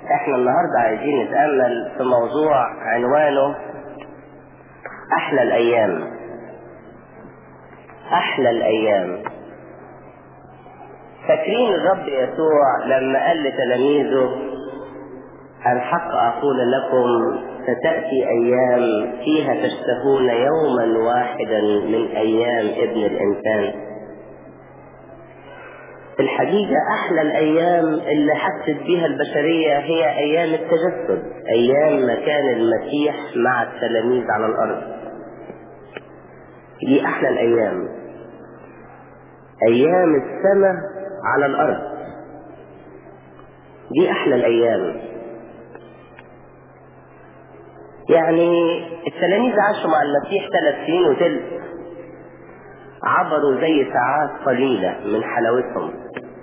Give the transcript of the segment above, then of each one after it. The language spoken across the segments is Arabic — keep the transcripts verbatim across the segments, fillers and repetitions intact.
احنا النهاردة عايزين نتأمل في موضوع عنوانه احلى الايام. احلى الايام. فاكرين الرب يسوع لما قال لتلاميذه الحق اقول لكم ستأتي ايام فيها تشتهون يوما واحدا من ايام ابن الانسان. في الحقيقة أحلى الأيام اللي حست بها البشرية هي أيام التجسد، أيام ما كان المسيح مع التلاميذ على الأرض. دي أحلى الأيام، أيام السماء على الأرض. دي أحلى الأيام. يعني التلاميذ عاشوا مع المسيح ثلاث سنين وثلث، عبروا زي ساعات قليلة من حلاوتهم.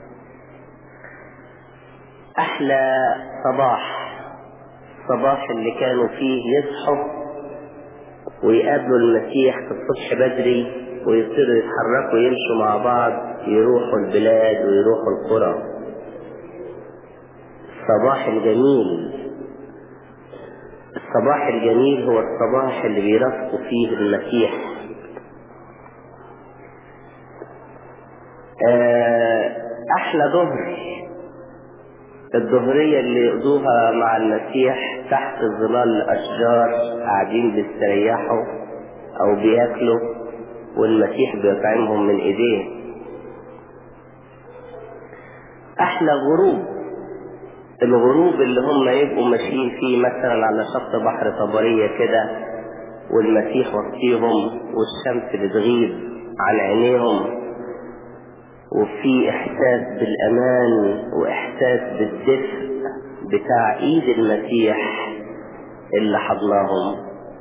أحلى صباح، صباح اللي كانوا فيه يصحوا ويقابلوا المسيح في الصبح بدري ويصيروا يتحركوا يمشوا مع بعض، يروحوا البلاد ويروحوا القرى. الصباح الجميل، الصباح الجميل هو الصباح اللي بيرافقوا فيه المسيح. أحلى ظهر، الظهرية اللي يقضوها مع المسيح تحت ظلال الأشجار، قاعدين بيستريحوا أو بياكلوا والمسيح بيطعمهم من إيديه. أحلى غروب، الغروب اللي هم يبقوا ماشيين فيه مثلا على شط بحر طبرية كده والمسيح وسطيهم والشمس بتغيب عن عينيهم، وفي احساس بالامان واحساس بالدفء بتاع ايد المسيح اللي حضناهم.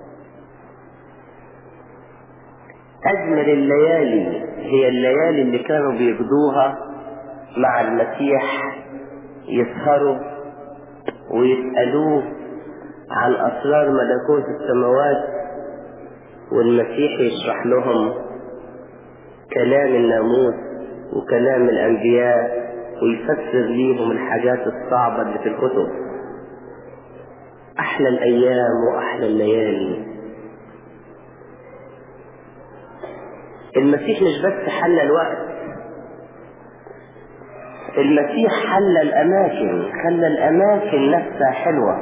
اجمل الليالي هي الليالي اللي كانوا بيقضوها مع المسيح، يسهروا ويسألوه عن اسرار ملكوت السماوات، والمسيح يشرح لهم كلام الناموس وكلام الأنبياء ويفسر ليهم الحاجات الصعبة اللي في الكتب. أحلى الأيام وأحلى الليالي. المسيح مش بس حل الوقت، المسيح حل الأماكن، خلى الأماكن نفسها حلوة.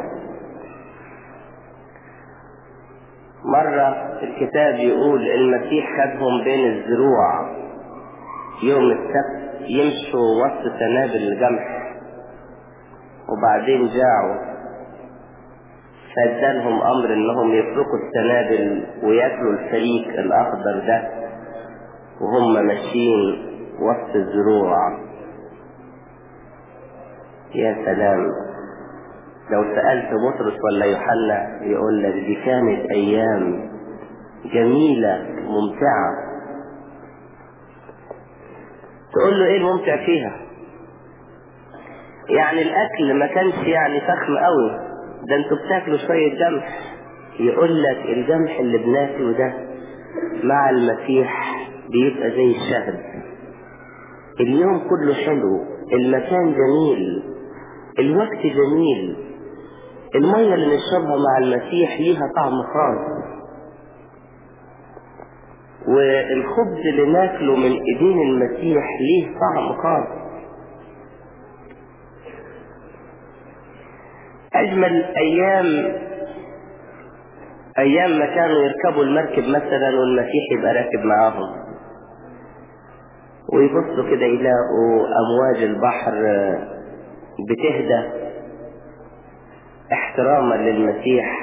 مرة الكتاب يقول المسيح خدهم بين الزروع يوم السبت يمشوا وسط سنابل القمح، وبعدين جاعوا فادالهم امر انهم يفرقوا السنابل وياكلوا الفريك الاخضر ده وهم ماشيين وسط الزروع. يا سلام، لو سألت بطرس ولا يوحنا يقول لك دي كانت ايام جميلة ممتعة. تقول له ايه الممتع فيها؟ يعني الاكل ما كانش يعني فخم قوي، ده انتوا بتاكلوا شوية قمح. يقول لك القمح اللي بناكله ده مع المسيح بيبقى زي الشهد. اليوم كله حلو، المكان جميل، الوقت جميل، المية اللي نشربها مع المسيح ليها طعم خاص، والخبز اللي ناكله من ايدين المسيح ليه طعم خاص. اجمل ايام ايام ما كانوا يركبوا المركب مثلا والمسيح يبقى راكب معاهم، ويبصوا كده يلاقوا امواج البحر بتهدى احتراما للمسيح،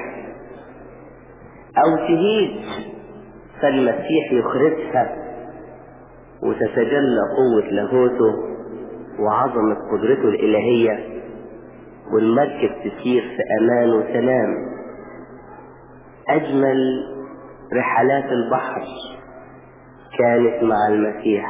او تهيج فالمسيح يخرجها وتتجلى قوة لاهوته وعظمة قدرته الإلهية، والمركب تسير في أمان وسلام. أجمل رحلات البحر كانت مع المسيح.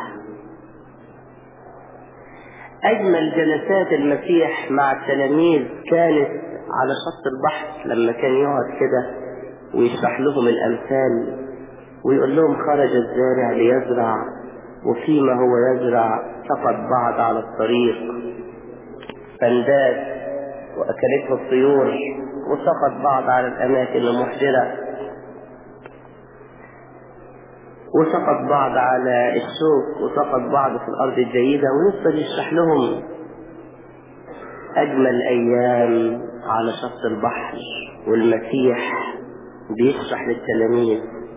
أجمل جلسات المسيح مع التلاميذ كانت على شط البحر، لما كان يقعد كده ويشرح لهم الأمثال ويقول لهم خرج الزارع ليزرع وفيما هو يزرع سقط بعض على الطريق فانداس وأكلته الطيور، وسقط بعض على الأماكن المحجرة، وسقط بعض على الشوك، وسقط بعض في الأرض الجيدة، ويفضل يشرح لهم أجمل أيام على شط البحر، والمسيح بيشرح للتلاميذ.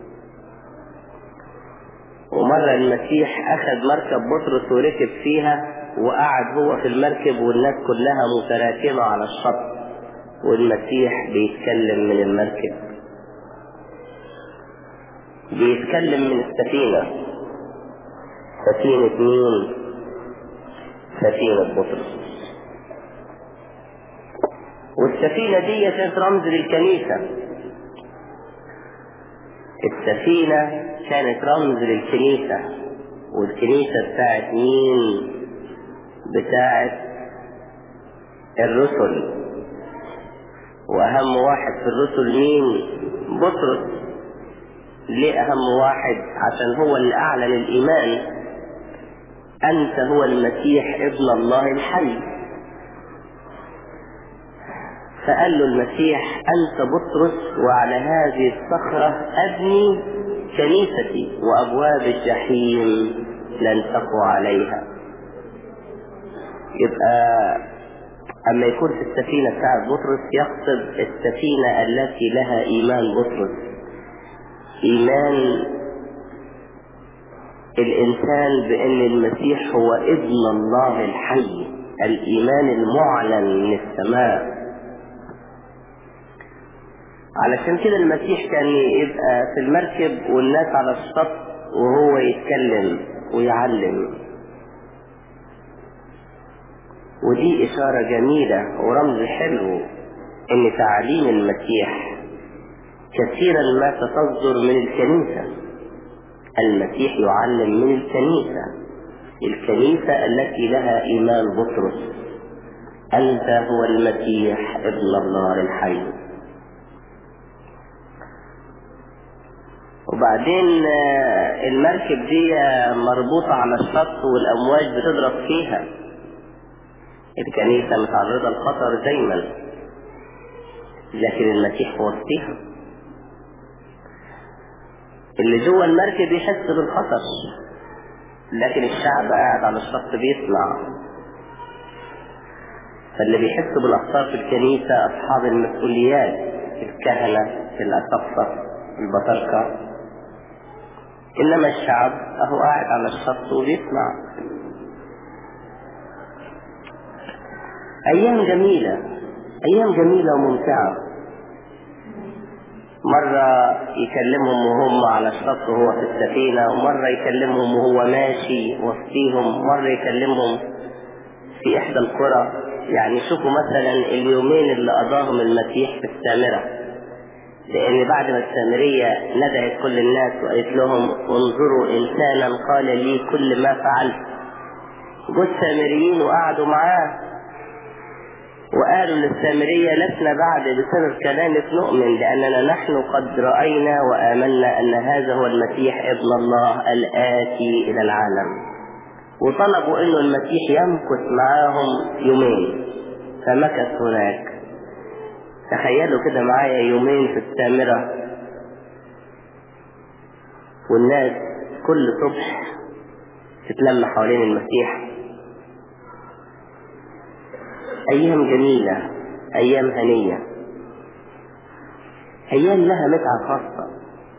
ومرة المسيح أخذ مركب بطرس وركب فيها، وقعد هو في المركب والناس كلها متراكمة على الشط، والمسيح بيتكلم من المركب، بيتكلم من السفينة. سفينة مين؟ سفينة بطرس. والسفينة دي كانت رمز للكنيسة. السفينة كانت رمز للكنيسة، والكنيسة بتاعت مين؟ بتاعت الرسل. وأهم واحد في الرسل مين؟ بطرس. ليه أهم واحد؟ عشان هو اللي أعلن الإيمان: أنت هو المسيح ابن الله الحي. فقال له المسيح: أنت بطرس، وعلى هذه الصخرة أبني كنيستي، وأبواب الجحيم لن تقوى عليها. يبقى أما يكون في السفينة بتاعت بطرس يقصد السفينة التي لها إيمان بطرس، إيمان الإنسان بأن المسيح هو ابن الله الحي، الإيمان المعلن من السماء. علشان كده المسيح كان يبقى في المركب والناس على الشط وهو يتكلم ويعلم. ودي إشارة جميلة ورمز حلو إن تعاليم المسيح كثيرا ما تصدر من الكنيسة. المسيح يعلم من الكنيسة، الكنيسة التي لها إيمان بطرس: أنت هو المسيح ابن الله الحي. وبعدين المركب دي مربوطة على الشط والأمواج بتضرب فيها. الكنيسة متعرضة للخطر دايما، لكن المسيح في وسطها. اللي جوه المركب يحس بالخطر، لكن الشعب قاعد على الشط بيسمع. فاللي بيحس بالأخطار في الكنيسة أصحاب المسؤوليات، الكهنة، الأساقفة، البطاركة. إنما الشعب أهو قاعد على الشط وبيسمع. أيام جميلة، أيام جميلة وممتعة. مرة يكلمهم وهم على الشط وهو في السفينة، ومرة يكلمهم وهو ماشي وسطيهم، مرة يكلمهم في إحدى القرى. يعني شوفوا مثلا اليومين اللي قضاهم المسيح في السامرة، لأن بعد ما السامرية ندعت كل الناس وقالت لهم: انظروا إنسانا قال لي كل ما فعلت. جوا السامريين وقعدوا معاه وقالوا للسامرية: لسنا بعد بسبب كلامك نؤمن، لأننا نحن قد رأينا وآمنا أن هذا هو المسيح ابن الله الآتي إلى العالم. وطلبوا إنه المسيح يمكث معاهم يومين، فمكث هناك. تخيلوا كده معايا يومين في السامرة، والناس كل صبح تتلم حوالين المسيح. أيام جميلة، أيام هنية، أيام لها متعة خاصة.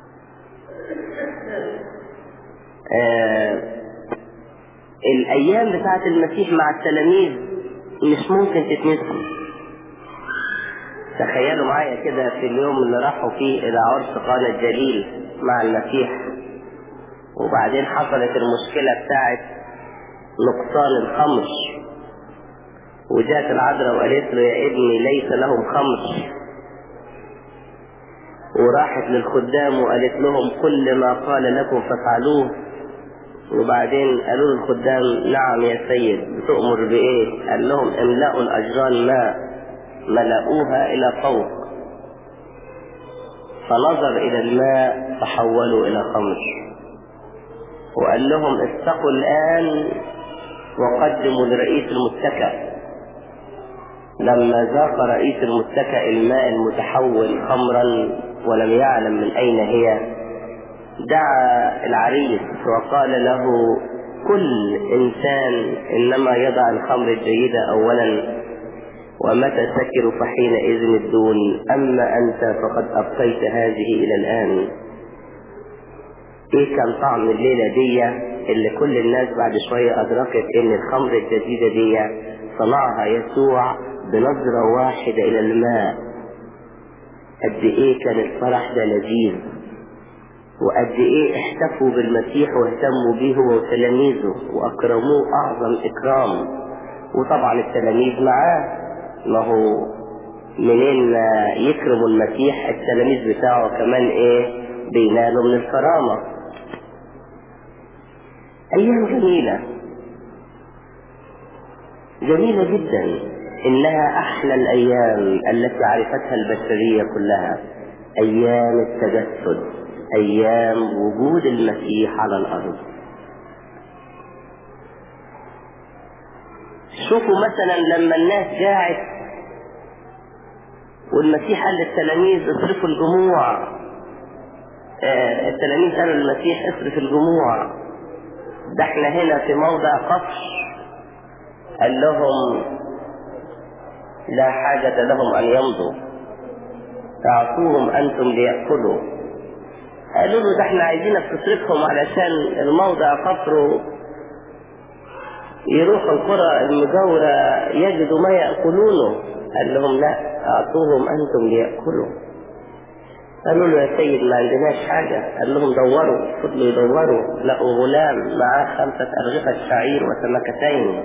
آه الأيام بتاعت المسيح مع التلاميذ مش ممكن تتنسي. تخيلوا معايا كده في اليوم اللي راحوا فيه إلى عرس قانا الجليل مع المسيح، وبعدين حصلت المشكلة بتاعت نقصان الخمر، وجاءت العذراء وقالت له: يا ابني ليس لهم خمر. وراحت للخدام وقالت لهم: كل ما قال لكم فافعلوه. وبعدين قالوا للخدام: نعم يا سيد، بتؤمر بإيه؟ قال لهم: املأوا الأجران ماء. ملأوها إلى فوق، فنظر إلى الماء فحولوا إلى خمر. وقال لهم: استقوا الآن وقدموا لرئيس المتكأ. لما ذاق رئيس المتكأ الماء المتحول خمرا ولم يعلم من أين هي، دعا العريس وقال له: كل إنسان إنما يضع الخمر الجيدة أولا، ومتى سكر فحينئذ الدون، أما أنت فقد أبقيت هذه إلى الآن. إيه كان طعم الليلة دي اللي كل الناس بعد شوية أدركت إن الخمر الجديدة دي صنعها يسوع بنظرة واحدة إلى الماء. قد إيه كان الفرح ده لذيذ، وقد إيه احتفوا بالمسيح واهتموا به وتلاميذه وأكرموه أعظم إكرام. وطبعا التلاميذ معاه، ما هو منين يكرموا المسيح التلاميذ بتاعه كمان إيه بينالوا من الكرامة. أيام جميلة جميلة جدا، إنها أحلى الأيام التي عرفتها البشرية كلها، أيام التجسد، أيام وجود المسيح على الأرض. شوفوا مثلا لما الناس جاعت والمسيح قال للتلاميذ اصرفوا الجموع، آه التلاميذ قالوا للمسيح اصرف الجموع، ده احنا هنا في موضع قفش. قال لهم لا حاجة لهم أن يمضوا، اعطوهم أنتم ليأكلوا. قالوا له ده احنا عايزينك تصرفهم علشان الموضع قفر، يروحوا القرى المجاورة يجدوا ما يأكلونه. قال لهم لا، اعطوهم أنتم ليأكلوا. قالوا له يا سيد ما عندناش حاجة. قال لهم دوروا. فضلوا يدوروا، لقوا غلام معاه خمسة أرغفة شعير وسمكتين.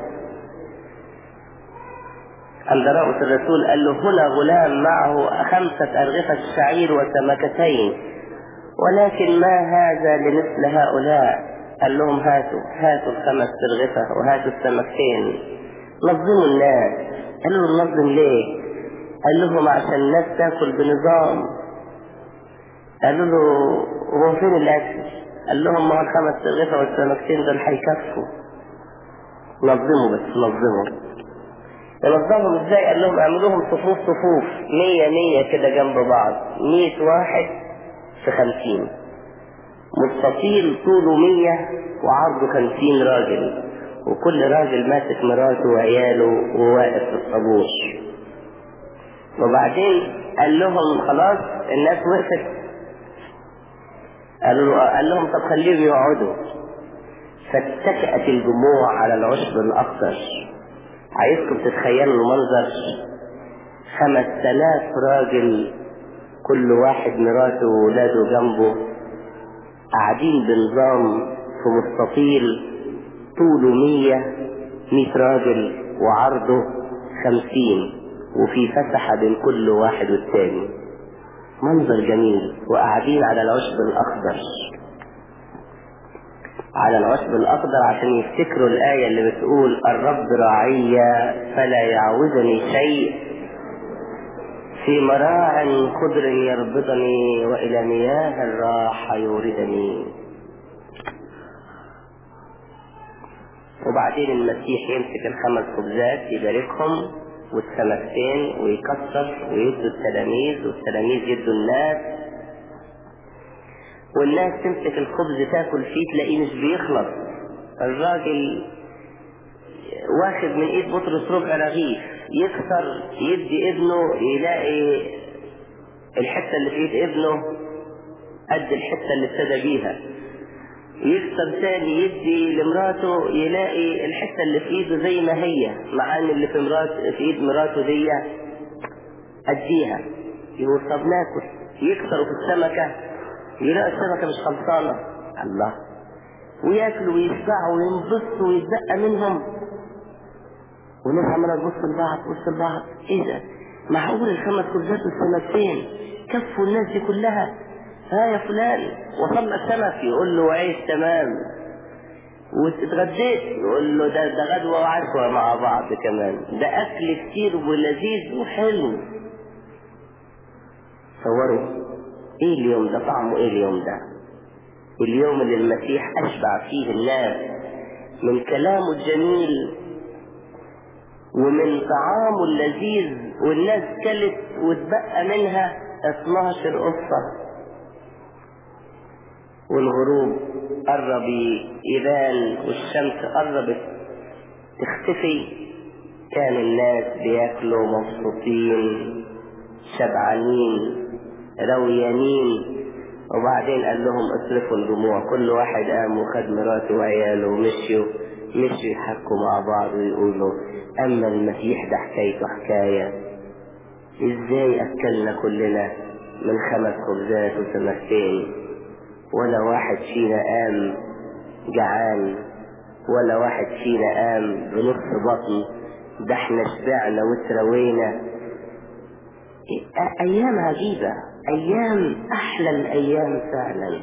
أندراوس الرسول قال له هنا غلام معه خمسة أرغفة شعير وسمكتين، ولكن ما هذا لمثل هؤلاء؟ قال لهم هاتوا هاتوا الخمس أرغفة وهاتوا السمكتين، نظموا الناس. قالوا له نظم ليه؟ قال لهم عشان الناس تاكل بنظام. قالوا له هو فين الأكل؟ قال لهم ما الخمس أرغفة والسمكتين دول هيكفوا. نظموا بس نظموا. ونظمهم ازاي؟ قال لهم اعملوهم صفوف صفوف مية مية كده جنب بعض، مية واحد في خمسين، مستطيل طوله مية وعرضه خمسين راجل، وكل راجل ماسك مراته وعياله وواقف في الطابور. وبعدين قال لهم خلاص الناس وقفت. قالوا له قال لهم طب خليهم يقعدوا. فاتكأت الجموع على العشب الأخضر. عايزكم تتخيلوا المنظر، خمس تلاف راجل كل واحد مراته وولاده جنبه، قاعدين بنظام في مستطيل طوله مية مية راجل وعرضه خمسين، وفي فسحة بين كل واحد والتاني. منظر جميل، وقاعدين على العشب الأخضر، على العشب الأخضر عشان يفتكروا الآية اللي بتقول الرب راعي فلا يعوزني شيء، في مراع خضر يربطني وإلى مياه الراحة يوردني. وبعدين المسيح يمسك الخمس خبزات يباركهم والسمكتين ويكسر ويدوا التلاميذ، والتلاميذ يدوا الناس، والناس تمسك الخبز تاكل فيه تلاقيه مش بيخلص. الراجل واخد من ايد بطرس ربع رغيف، يكسر يدي ابنه يلاقي الحتة اللي في ايد ابنه قد الحتة اللي ابتدى بيها، يكسر تاني يدي لمراته يلاقي الحتة اللي في ايده زي ما هي، مع ان اللي في مراته في ايد مراته دي اديها. يقول طب ناكل. يكسروا في السمكة يلاقي السمكة مش خلصانة. الله، وياكلوا ويشبعوا وينبسطوا ويتبقى منهم، والناس عمالة تبص لبعض تبص لبعض. ايه ده؟ معقول الخمس خبزات والسمكتين كفوا الناس دي كلها؟ ها يا فلان وصلنا السمك؟ يقول له عيش تمام. واتغديت؟ يقول له ده ده غدوة وعشوة مع بعض كمان، ده اكل كتير ولذيذ وحلو. صوروا ايه اليوم ده، طعمه ايه اليوم ده؟ اليوم اللي المسيح اشبع فيه الناس من كلامه الجميل ومن طعامه اللذيذ والناس كلت واتبقى منها اتناشر قصة. والغروب قرب يبان والشمس قربت تختفي، كان الناس بياكلوا مبسوطين شبعانين رويانين. وبعدين قال لهم اصرفوا الجموع، كل واحد قام وخد مراته وعياله ومشيوا مشيوا يحكوا مع بعض ويقولوا اما المسيح ده حكايته حكاية، ازاي اكلنا كلنا من خمس خبزات وسمكتين ولا واحد فينا قام جعان ولا واحد فينا قام بنص بطن، ده احنا شبعنا وتروينا. ايام عجيبة، ايام احلى الايام فعلا.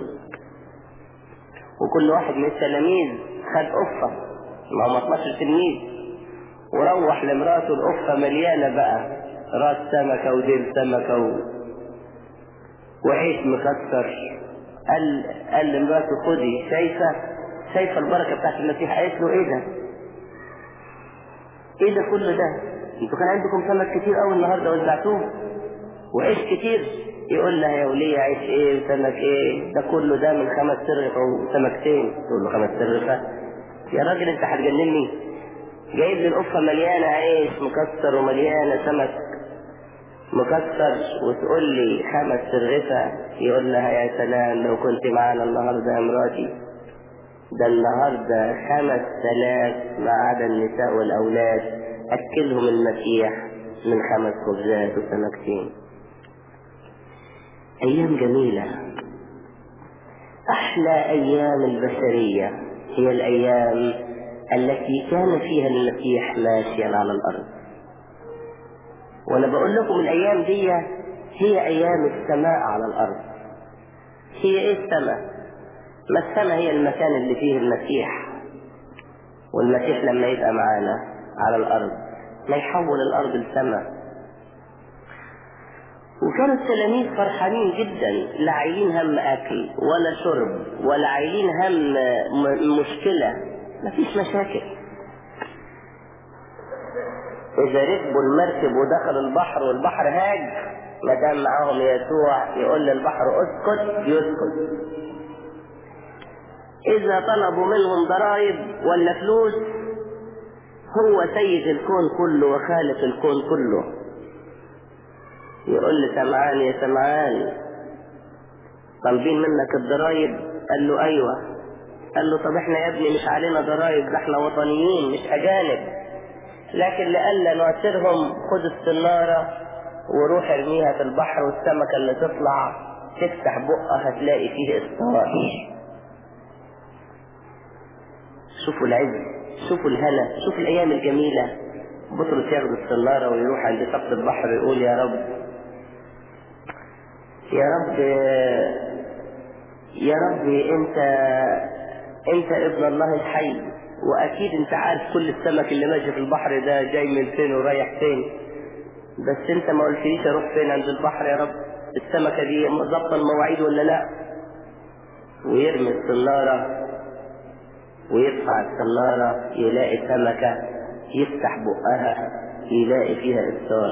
وكل واحد من التلاميذ خد قفة، ما هم اتناشر تلميذ، وروح لمراته القفة مليانة بقى راس سمكة وديل سمكة و... وعيش مكسر. قال قال لمراته خدي، شايفة شايفة البركة بتاعت المسيح؟ قالت له ايه ده ايه ده كله ده؟ انتوا كان عندكم سمك كتير قوي النهارده وزعتوه وعيش كتير. يقول لها يا وليه عيش ايه وسمك ايه؟ ده كله ده من خمس ترغفة وسمكتين. تقول له خمس ترغفة؟ يا راجل انت هتجنني، جايب لي القفة مليانة عيش مكسر ومليانة سمك مكسر وتقول لي خمس ترغفة؟ يقول لها يا سلام لو كنت معانا النهارده يا مراتي، ده النهارده خمس تلاف ما عدا النساء والاولاد اكلهم المسيح من خمس خبزات وسمكتين. ايام جميلة، احلى ايام البشرية هي الايام التي كان فيها المسيح ماشيا على الارض. وانا بقول لكم الايام دي هي ايام السماء على الارض. هي ايه السماء؟ ما السماء هي المكان اللي فيه المسيح، والمسيح لما يبقى معانا على الارض ما يحول الارض لسماء. وكانوا التلاميذ فرحانين جدا، لا عايلين هم اكل ولا شرب ولا عايلين هم مشكلة، ما فيش مشاكل. اذا ركبوا المركب ودخلوا البحر والبحر هاج، ما دام معاهم يسوع يقول للبحر اسكت يسكت. اذا طلبوا منهم ضرائب ولا فلوس، هو سيد الكون كله وخالق الكون كله. يقول لي سمعان يا سمعان طالبين منك الضرائب؟ قال له ايوه. قال له طب احنا يا ابني مش علينا ضرائب، ده احنا وطنيين مش اجانب، لكن لألا نعسرهم خد السنارة وروح ارميها في البحر، والسمكة اللي تطلع تفتح بقها هتلاقي فيه اسطار. شوفوا العز، شوفوا الهنا، شوفوا الايام الجميلة. بطرس ياخد السنارة ويروح عند سقف البحر يقول يا رب يا رب يا رب انت انت ابن الله الحي، واكيد انت عارف كل السمك اللي ماشي في البحر ده جاي من فين ورايح فين، بس انت ما قلتليش اروح فين عند البحر يا رب، السمكة دي ضبط المواعيد ولا لا؟ ويرمي السنارة ويرفع السنارة يلاقي سمكة، يفتح بقها يلاقي فيها إبصار.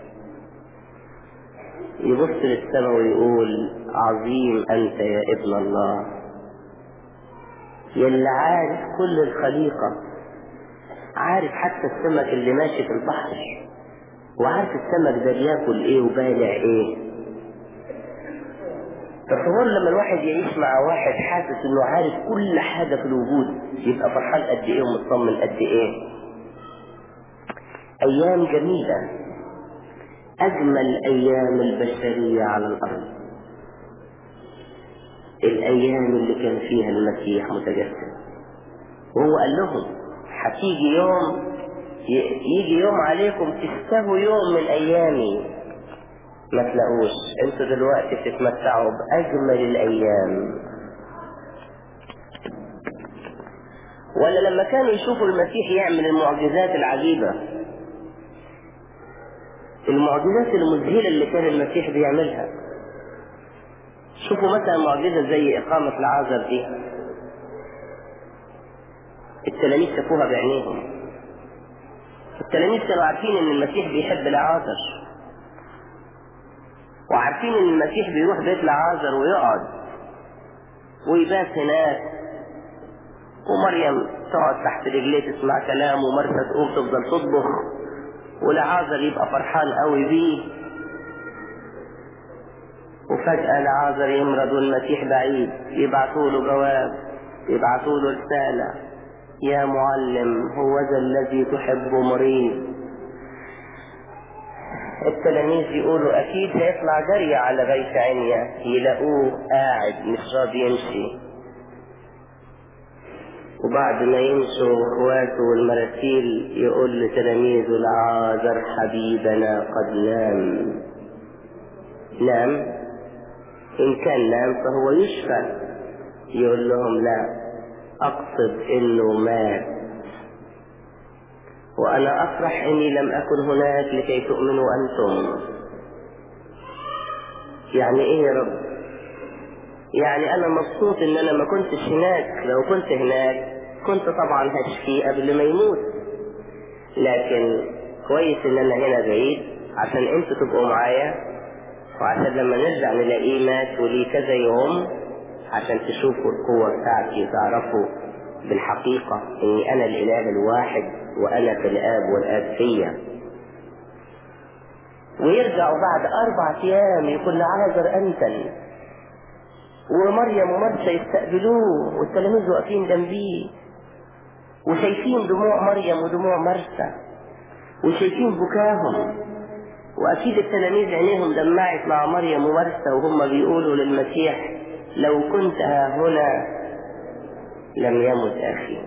يبص للسماء ويقول عظيم أنت يا ابن الله، يلي عارف كل الخليقة، عارف حتى السمك اللي ماشي في البحر، وعارف السمك ده بياكل ايه وبالع ايه. تصور لما الواحد يعيش مع واحد حاسس انه عارف كل حاجة في الوجود، يبقى فرحان قد ايه ومطمن قد ايه. ايام جميلة، اجمل ايام البشرية على الارض، الايام اللي كان فيها المسيح متجسد. وهو قال لهم هتيجي يوم يجي يوم عليكم تشتهوا يوم من ايامي ما تلاقوش، انتوا دلوقتي بتتمتعوا باجمل الايام. ولا لما كانوا يشوفوا المسيح يعمل المعجزات العجيبة، المعجزات المذهلة اللي كان المسيح بيعملها. شوفوا مثلا معجزة زي إقامة العازر دي، التلاميذ شافوها بعينيهم. التلاميذ كانوا عارفين ان المسيح بيحب لعازر، وعارفين ان المسيح بيروح بيت لعازر ويقعد ويبات هناك، ومريم تقعد تحت رجليه تسمع كلامه، ومرثا تقوم تفضل تطبخ، ولعازر يبقى فرحان قوي بيه. وفجأة لعازر يمرض والمسيح بعيد، يبعثوا له جواب، يبعثوا له رسالة: يا معلم هو ذا الذي تحب مريض. التلاميذ يقولوا اكيد هيطلع جري على بيت عنيا، يلاقوه قاعد مش راضي يمشي. وبعد ما يمشوا اخواته والمراسيل يقول لتلاميذه: لعازر حبيبنا قد نام. نام؟ ان كان نام فهو يشفى. يقول لهم: لا، اقصد انه مات، وانا افرح اني لم اكن هناك لكي تؤمنوا انتم. يعني ايه يا رب؟ يعني انا مبسوط ان انا ما كنتش هناك. لو كنت هناك كنت طبعا هشفيه قبل ما يموت، لكن كويس ان انا هنا بعيد عشان انتوا تبقوا معايا، وعشان لما نرجع نلاقيه مات وليه كذا يوم، عشان تشوفوا القوة بتاعتي وتعرفوا بالحقيقة اني انا الاله الواحد، وانا في الاب والاب فيا. ويرجعوا بعد اربع ايام يقول لعازر انتن، ومريم ومرثا يستقبلوه، والتلاميذ واقفين جنبيه وشايفين دموع مريم ودموع مرثا وشايفين بكاهم. واكيد التلاميذ عينيهم دمعت مع مريم ومرثا وهم بيقولوا للمسيح: لو كنت ها هنا لم يمت اخي.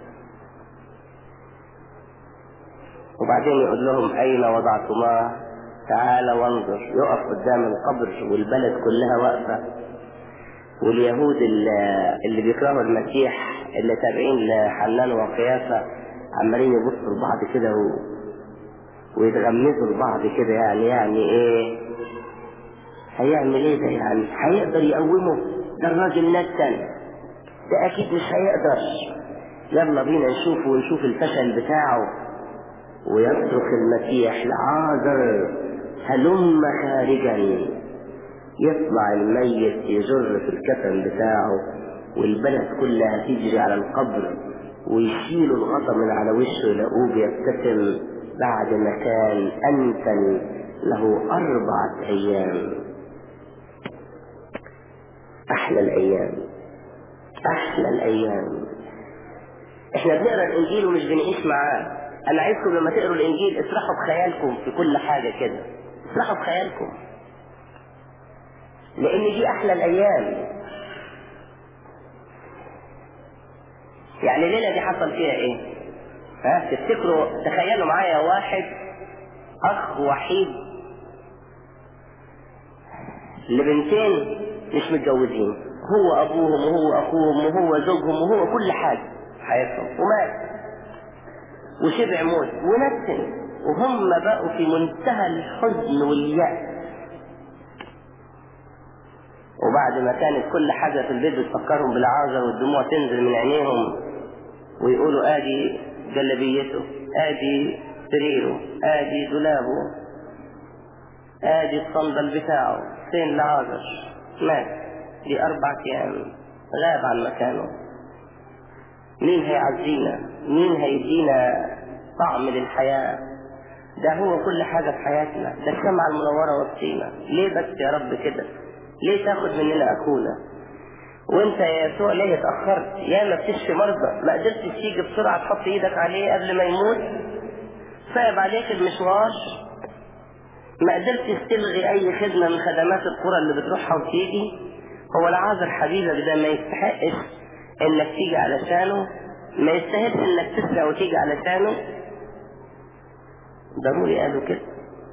وبعدين يقول لهم: اين وضعتماه؟ تعال وانظر. يقف قدام القبر والبلد كلها واقفه، واليهود اللي بيكرهوا المسيح اللي تابعين لحنان وقيافه عمالين يبصوا لبعض كده ويتغمزوا لبعض كده. يعني يعني ايه؟ هيعمل ايه ده؟ يعني هيقدر يقومه؟ ده الراجل نتن، ده اكيد مش هيقدر. يلا بينا نشوف ونشوف الفشل بتاعه. ويصرخ المسيح: لعازر هلم خارجا. يطلع الميت يجر في الكفن بتاعه، والبلد كلها تجري على القبر ويشيلوا الغطا من على وشه، يلاقوه بيبتسم بعد ما كان أنتن له أربعة أيام. أحلى الأيام، أحلى الأيام. إحنا بنقرأ الإنجيل ومش بنعيش معاه. أنا عايزكم لما تقروا الإنجيل اسرحوا بخيالكم في كل حاجة كده، اسرحوا بخيالكم، لأن دي أحلى الأيام. يعني الليلة دي حصل فيها إيه؟ ها تفتكروا؟ تخيلوا معايا واحد أخ وحيد لبنتين مش متجوزين، هو أبوهم وهو أخوهم وهو زوجهم وهو كل حاجة حياتهم، ومات وشبع موت ونتن، وهم بقوا في منتهى الحزن واليأس. وبعد ما كانت كل حاجة في البيت بتفكرهم بالعازر والدموع تنزل من عينيهم، ويقولوا: آدي جلبيته، آدي سريره، آدي دولابه، آدي الصندل بتاعه، فين العازر؟ مات دي أربع أيام، غاب عن مكانه. مين هيعزينا؟ مين هيدينا طعم للحياة؟ ده هو كل حاجة في حياتنا، ده الشمعة المنورة وسطينا. ليه بس يا رب كده؟ ليه تاخد مننا أخونا؟ وانت يا يسوع ليه اتأخرت؟ يا ما بتشفي مرضى، ما قدرتش تيجي بسرعة تحط ايدك عليه قبل ما يموت؟ صعب عليك المشوار؟ ما قدرتش تلغي اي خدمة من خدمات القرى اللي بتروحها وتيجي؟ هو العازر حبيبك ده ما يستحقش انك تيجي علشانه؟ ما يستاهلش انك تسرع وتيجي علشانه؟ ضروري قالوا كده.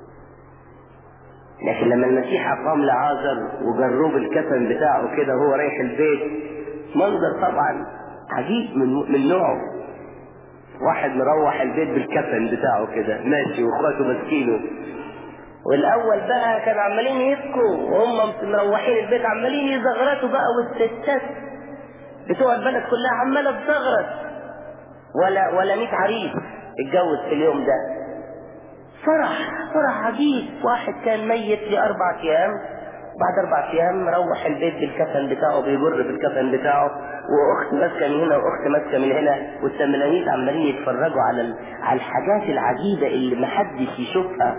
لكن لما المسيح أقام لعازر وجروب الكفن بتاعه كده وهو رايح البيت، منظر طبعا عجيب من, من نوعه. واحد مروح البيت بالكفن بتاعه كده ماشي واخواته ماسكينه، والاول بقى كانوا عمالين يبكوا وهم مروحين البيت عمالين يزغرطوا بقى، والستات بتوع البلد كلها عماله تزغرط. ولا ولا ميت عريس اتجوز في اليوم ده، فرح فرح عجيب. واحد كان ميت لأربع أيام، بعد أربع أيام روح البيت بالكفن بتاعه، بيجر بالكفن بتاعه، وأخت ماسكة من هنا وأخت ماسكة من هنا، والتلاميذ عمالين يتفرجوا على على الحاجات العجيبة اللي محدش يشوفها.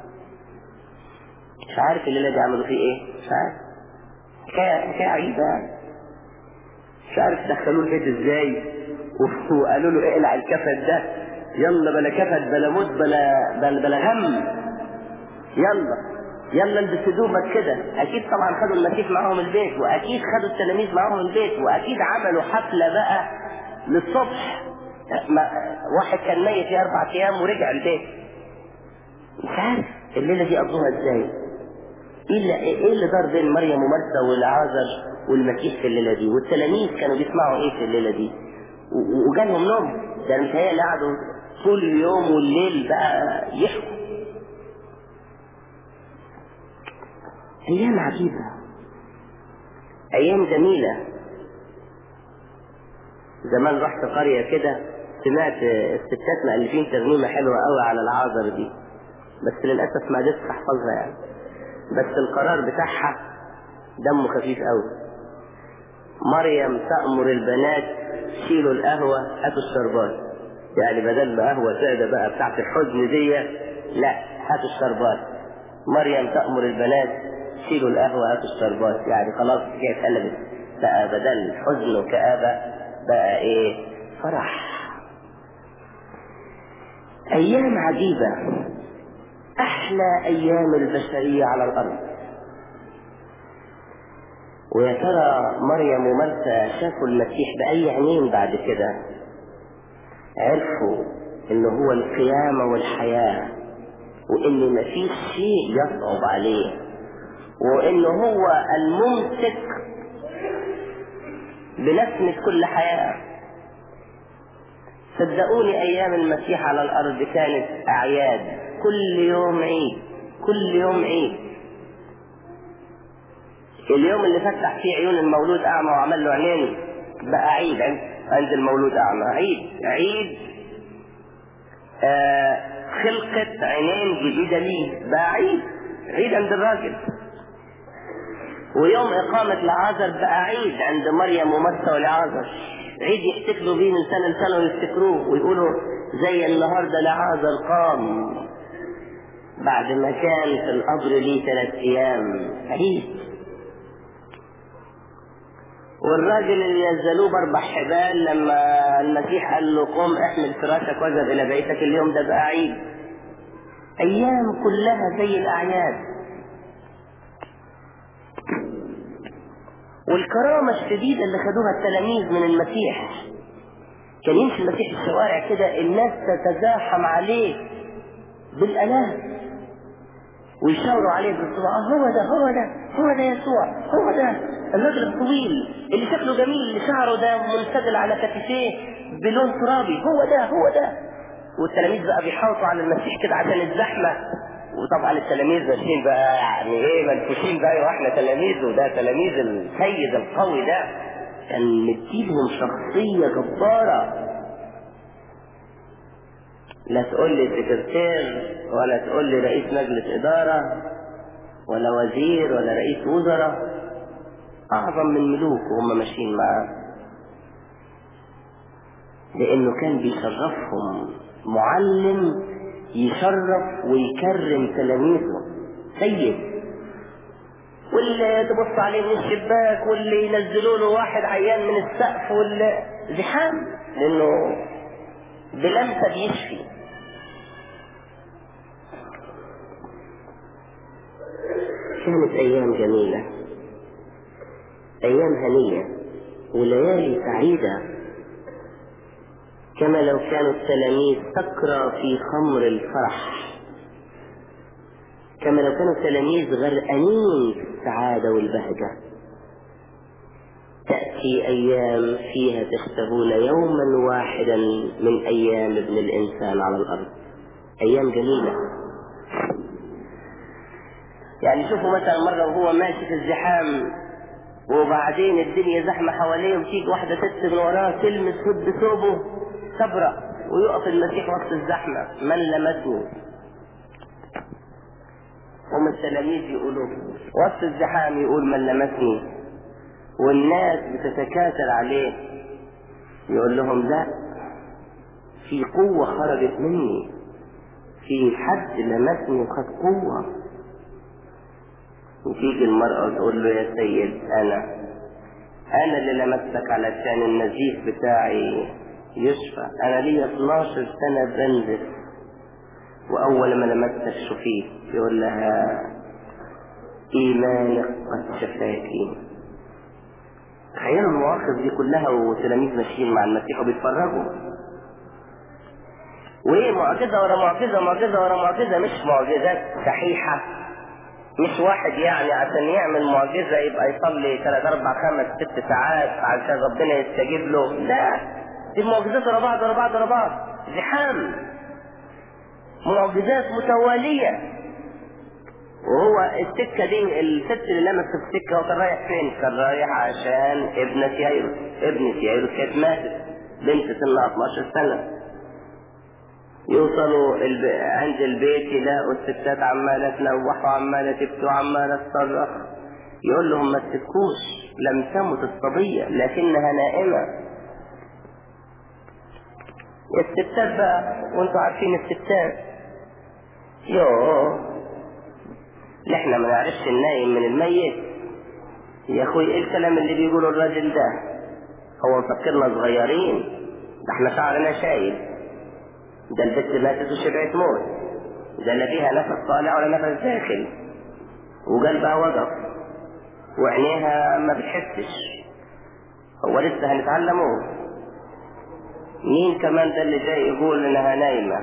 مش عارف الليلة دي عملوا فيه إيه، مش عارف. حكاية حكاية عجيبة، مش عارف دخلوه البيت إزاي، وقالوا له اقلع الكفن ده، يلا بلا كفن بلا موت بلا بلا, بلا غم، يلا يلا البس هدومك كده. اكيد طبعا خدوا المسيح معاهم البيت، واكيد خدوا التلاميذ معاهم البيت، واكيد عملوا حفلة بقى للصبح. واحد كان ميت في اربع ايام ورجع البيت. مش عارف الليلة دي قضوها ازاي. ايه اللي, إيه اللي دار بين مريم ومرثا والعازر والمسيح في الليلة دي، والتلاميذ كانوا بيسمعوا ايه في الليلة دي، وجالهم نوم. ده متهيألي قعدوا طول اليوم والليل بقى يحكوا. ايام عجيبة، ايام جميلة. زمان رحت قرية كده، سمعت الستات مؤلفين ترنيمة حلوة قوي على العازر دي، بس للأسف ما قدرتش احفظها يعني، بس القرار بتاعها دمه خفيف قوي. مريم تأمر البنات شيلوا القهوة هاتوا الشربات، يعني بدل ما قهوة سادة بقى بتاعت الحزن دي، لا هاتوا الشربات. مريم تأمر البنات شيلوا القهوة هاتوا الشربات، يعني خلاص كده اتقلبت بقى، بدل حزن وكآبة بقى ايه، فرح. ايام عجيبة، احلى ايام البشرية على الارض. ويا ترى مريم ومرثا شافوا المسيح بأي عينين بعد كده؟ عرفوا انه هو القيامة والحياة، وان مفيش شيء يصعب عليه، وانه هو الممسك بنسمة كل حياة. صدقوني ايام المسيح على الارض كانت اعياد، كل يوم عيد، كل يوم عيد. اليوم اللي فتح فيه عيون المولود اعمى وعمل له عينين بقى عيد عند المولود اعمى، عيد عيد آه خلقة عينين جديدة ليه بقى عيد، عيد عند الراجل. ويوم اقامة لعازر بقى عيد عند مريم ومرثا ولعازر، عيد يحتفلوا بيه من سنة لسنة ويفتكروه ويقولوا زي النهاردة لعازر قام بعد ما كان في القبر ليه ثلاث ايام، عيد. والراجل اللي نزلوه باربع حبال لما المسيح قال له قم احمل فراشك واذهب الى بيتك، اليوم ده بقى عيد. ايام كلها زي الاعياد. والكرامة الشديدة اللي خدوها التلاميذ من المسيح، كان يمشي المسيح في الشوارع كده الناس تتزاحم عليه بالالاف ويشاوروا عليه بالصباع، هو ده هو ده هو ده يسوع، هو ده الرجل الطويل اللي شكله جميل اللي شعره ده منسدل على كتفيه بلون ترابي، هو ده هو ده. والتلاميذ بقى بيحاوطوا على المسيح كده عشان الزحمه، وطبعا التلاميذ ماشيين بقى يعني ايه منفوشين بقى، واحنا تلاميذ وده تلاميذ السيد القوي ده، كان مديلهم شخصيه جباره. لا تقول لي سكرتير ولا تقول لي رئيس مجلس إدارة ولا وزير ولا رئيس وزراء، أعظم من ملوك وهم ماشيين معاه، لأنه كان بيشرفهم، معلم يشرف ويكرم تلاميذه، سيد. واللي تبص عليه من الشباك واللي ينزلوا له واحد عيان من السقف واللي زحام، لأنه بلمسة بيشفي. كانت أيام جميلة، أيام هنية وليالي سعيدة، كما لو كانوا التلاميذ سكرى في خمر الفرح، كما لو كانوا التلاميذ غرقانين في السعادة والبهجة. تأتي أيام فيها تشتهون يوما واحدا من أيام ابن الإنسان على الأرض، أيام جميلة. يعني شوفوا مثلا مرة وهو ماشي في الزحام وبعدين الدنيا زحمة حواليه، وتيجي واحدة ست من وراه تلمس هد ثوبه تبرأ، ويقف المسيح وسط الزحمة، من لمسني ومن التلاميذ يقولوا وسط الزحام يقول من لمسني، والناس بتتكاثر عليه يقول لهم لا، في قوة خرجت مني، في حد لمسني وخد قوة. وتيجي المرأة وتقول له يا سيد أنا أنا اللي لمستك علشان النزيف بتاعي يشفى، أنا لي اتناشر سنة بنزف وأول ما لمستك شفيت. يقول لها إيمانك قد شفاكي. تخيلوا المواقف دي كلها وتلاميذ ماشيين مع المسيح وبيتفرجوا، وايه معجزة ورا معجزة معجزة ورا معجزة، مش معجزات صحيحة، مش واحد يعني عشان يعمل معجزة يبقى يصلي ثلاث اربع خمس ست ساعات عشان ربنا يستجيب له، لا، دي معجزات ورا بعض ورا بعض ورا بعض، زحام معجزات متوالية. وهو السكة دي الست اللي لمست في السكة هو كان رايح فين؟ كان رايح عشان ابنة يايروس، ابنة يايروس كانت ماتت، بنت سنها اتناشر سنة. يوصلوا الب... عند البيت يلاقوا الستات عمالة تنوح وعمالة تبكي وعمالة تصرخ. يقول لهم ما تبكوش، لم تمت الصبية لكنها نائمة. الستات بقى وانتوا عارفين الستات، يوه احنا ما نعرفش النايم من الميت. يا اخوي ايه الكلام اللي بيقوله الراجل ده؟ هو مفكرنا صغيرين؟ ده احنا شعرنا شايب، ده البت ماتت وشبعت موت، ده لا فيها نفس طالع ولا نفس داخل، وقلبها وقف وعينيها ما بتحسش. هو لسه هنتعلمه؟ مين كمان ده اللي جاي يقول انها نايمة؟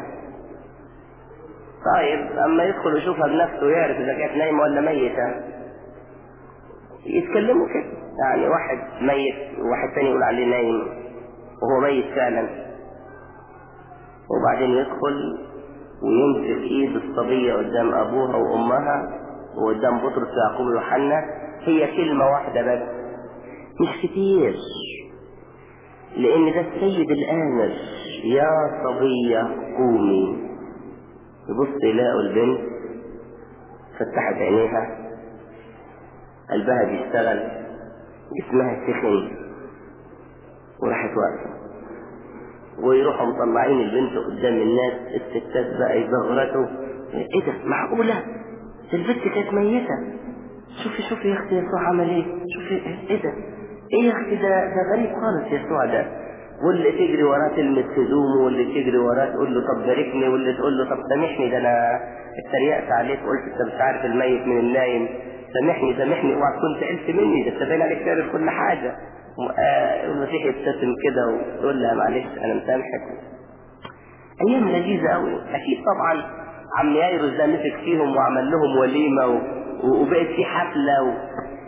طيب اما يدخل يشوفها بنفسه ويعرف اذا كانت نايمة ولا ميتة يتكلموا كده، يعني واحد ميت وواحد تاني يقول عليه نايم وهو ميت فعلا. وبعدين يدخل ويمسك ايد الصبية قدام ابوها وامها وقدام بطرس ويعقوب ويوحنا، هي كلمة واحدة بس مش كتير، لان ده السيد الآمر، يا صبية قومي. يبص يلاقوا البنت فتحت عينيها، قلبها بيشتغل، جسمها سخن وراحت واقفة. ويروحوا مطلعين البنت قدام الناس، الستات بقى يزغرتوا، ايه ده معقولة البنت كانت ميتة؟ شوفي شوفي يا اختي يسوع عمل ايه، شوفي ايه ده، ايه يا اختي ده ده غريب خالص يسوع ده. واللي تجري وراه تلمس هدومه، واللي تجري وراه تقول له طب باركني، واللي تقول له طب سامحني ده انا اتريقت عليك قلت انت مش عارف الميت من النايم، سامحني سامحني اوعى تكون زعلت مني، ده تبين عليك تعرف كل حاجه. المسيح يبتسم كده ويقول لها معلش انا مسامحك. ايام لذيذه قوي. اكيد طبعا عم يايروس ده مسك فيهم وعمل لهم وليمه و... وبقت في حفله و...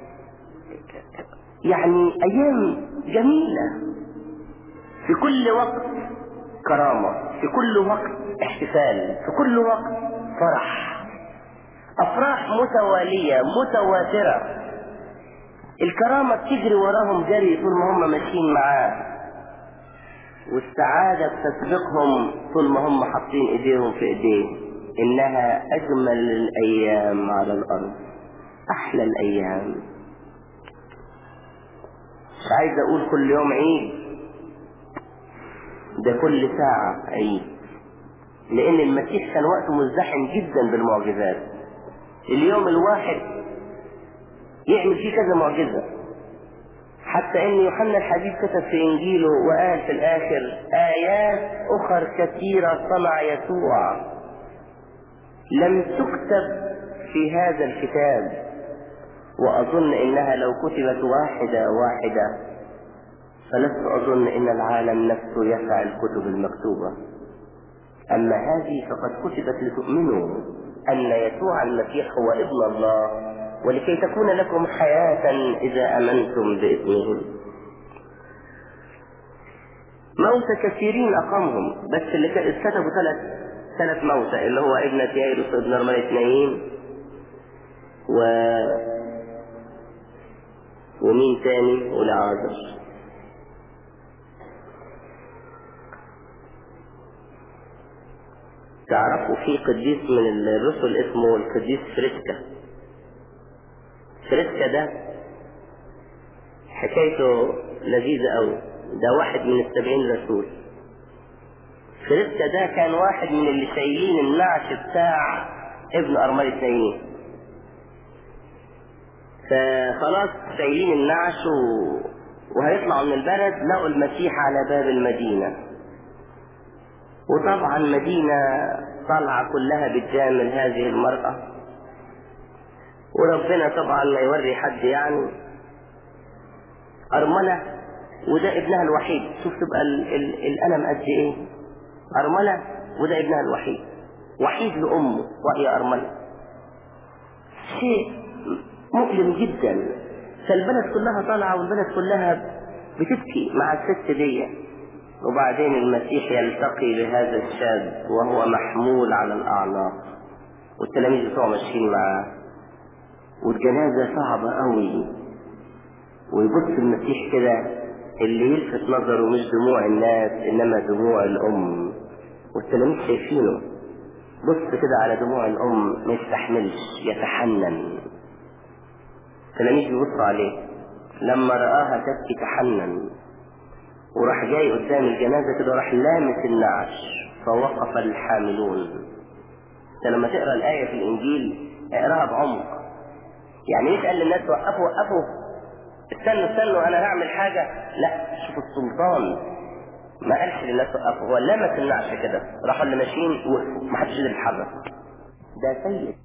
يعني ايام جميله، في كل وقت كرامه، في كل وقت احتفال، في كل وقت فرح، افراح متواليه متواتره. الكرامه بتجري وراهم جري طول ما هم ماشيين معاه، والسعاده بتسبقهم طول ما هم حاطين ايديهم في ايديه. انها اجمل الايام على الارض، احلى الايام. مش عايز اقول كل يوم عيد، ده كل ساعه عيد، لان المسيح كان وقته مزدحم جدا بالمعجزات. اليوم الواحد يعمل فيه كذا معجزه، حتى ان يوحنا الحبيب كتب في انجيله وقال في الاخر ايات اخر كثيره صنع يسوع لم تكتب في هذا الكتاب، واظن انها لو كتبت واحده واحده فلست اظن ان العالم نفسه يسع الكتب المكتوبه. اما هذه فقد كتبت لتؤمنوا ان يسوع المسيح هو ابن الله، ولكي تكون لكم حياه اذا امنتم باسمه. موتى كثيرين اقامهم، بس اللي كتبوا ثلاث ثلاث موتى، اللي هو ابنة يايروس وابن ارملة نايين و ومين تاني ولعازر. تعرفوا في قديس من الرسل اسمه القديس فريسكا. فريسكا ده حكايته لذيذة قوي. ده واحد من السبعين رسول. فريسكا ده كان واحد من اللي شايلين النعش بتاع ابن أرملة نايين. فخلاص شايلين النعش و... وهيطلعوا من البلد، لقوا المسيح على باب المدينة. وطبعا مدينة طالعة كلها بتجامل هذه المرأة، وربنا طبعا ما يوري حد يعني. أرملة وده ابنها الوحيد. شوف تبقى ال... ال... الألم قد ايه. أرملة وده ابنها الوحيد، وحيد لأمه وهي أرملة. شيء مؤلم جدا. فالبلد كلها طالعة والبلد كلها بتبكي مع الست دي. وبعدين المسيح يلتقي بهذا الشاب وهو محمول على الأعناق، والتلاميذ بتوعه ماشيين معاه، والجنازة صعبة قوي. ويبص المسيح كده، اللي يلفت نظره مش دموع الناس إنما دموع الأم، والتلاميذ شايفينه. بص كده على دموع الأم، ما يستحملش، يتحنن. التلاميذ بيبصوا عليه، لما رآها تبكي تحنن، وراح جاي قدام الجنازة كده، راح لامس النعش فوقف الحاملون. انت لما تقرأ الآية في الإنجيل اقراها بعمق، يعني مش قال للناس وقفوا وقفوا استنوا استنوا أنا هعمل حاجة، لا، شوف السلطان ما قالش للناس وقفوا، هو لمس النعش كده، راحوا اللي ماشيين وقفوا، ما حدش قدر يتحرك. ده سيد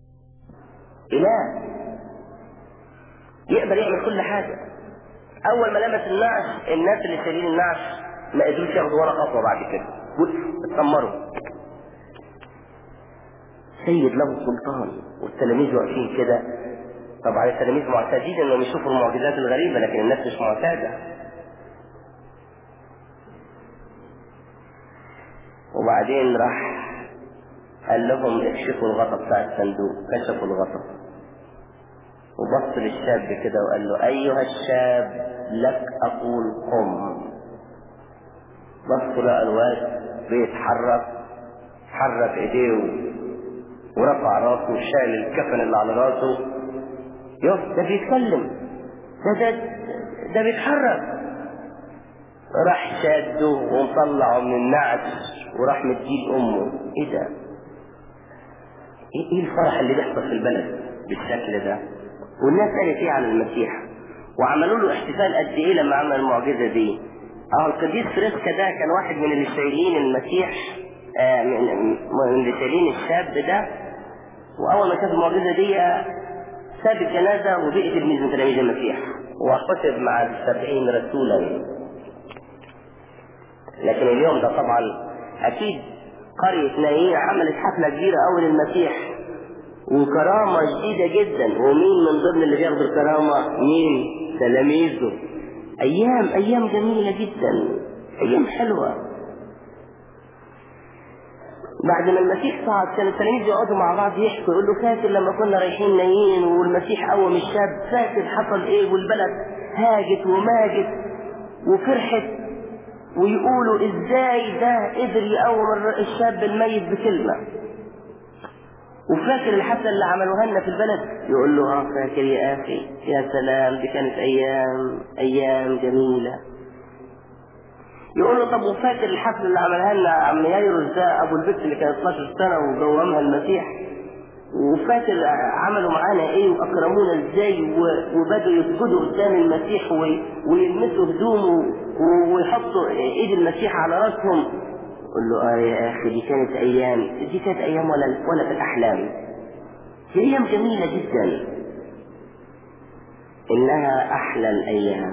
إله يقدر يعمل كل حاجة. أول ما لمس النعش، الناس اللي شايلين النعش ما قدروش ياخدوا ولا خطوة بعد كده، وقفوا اتسمروا. سيد له سلطان، والتلاميذ واقفين كده. طبعا التلاميذ معتادين انهم يشوفوا المعجزات الغريبة، لكن الناس مش معتادة. وبعدين راح قال لهم اكشفوا الغطا بتاع الصندوق. كشفوا الغطا وبص للشاب كده وقال له ايها الشاب لك اقول قم. بص لقى الواد بيتحرك، حرك ايديه ورفع راسه وشال الكفن اللي على راسه. يوف، ده بيتكلم، ده ده ده بيتحرك. راح شاده ومطلعه من النعش وراح مديه لامه. ايه ده؟ ايه الفرح اللي بيحصل في البلد بالشكل ده؟ والناس قالت ايه عن المسيح، وعملوا له احتفال قد ايه لما عمل المعجزه دي. اه القديس فريسكا ده كان واحد من اللي شايلين المسيح، آه من, من اللي شايلين الشاب ده. واول ما شاف المعجزه دي ساب الجنازه وبقي تلميذ من تلاميذ المسيح، واحتسب مع السبعين رسولا. لكن اليوم ده طبعا اكيد قرية نايين عملت حفلة كبيرة قوي للمسيح وكرامة جديدة جدا. ومين من ضمن اللي بياخدوا الكرامة؟ مين؟ تلاميذه. ايام ايام جميلة جدا، ايام حلوة. بعد ما المسيح صعد كان التلاميذ يقعدوا مع بعض يحكوا، يقول له فاكر لما كنا رايحين نايين والمسيح قوم الشاب؟ فاكر حصل ايه؟ والبلد هاجت وماجت وفرحت، ويقولوا ازاي ده قدر يقوم الشاب الميت بكلمة. وفاكر الحفلة اللي عملوها لنا في البلد؟ يقول له اه فاكر يا اخي، يا سلام، دي كانت ايام ايام جميلة. يقول له طب وفاكر الحفلة اللي عملها لنا عم يايروس ده ابو البت اللي كانت اثناشر سنة وجومها المسيح؟ وفاكر عملوا معانا ايه واكرمونا ازاي وبدوا يسجدوا قدام المسيح ويلمسوا هدومه ويحطوا ايد المسيح على راسهم؟ قل له اه يا اخي، دي كانت ايام، دي كانت ايام ولا ولا في الاحلام. دي ايام جميلة جدا، انها احلى الايام،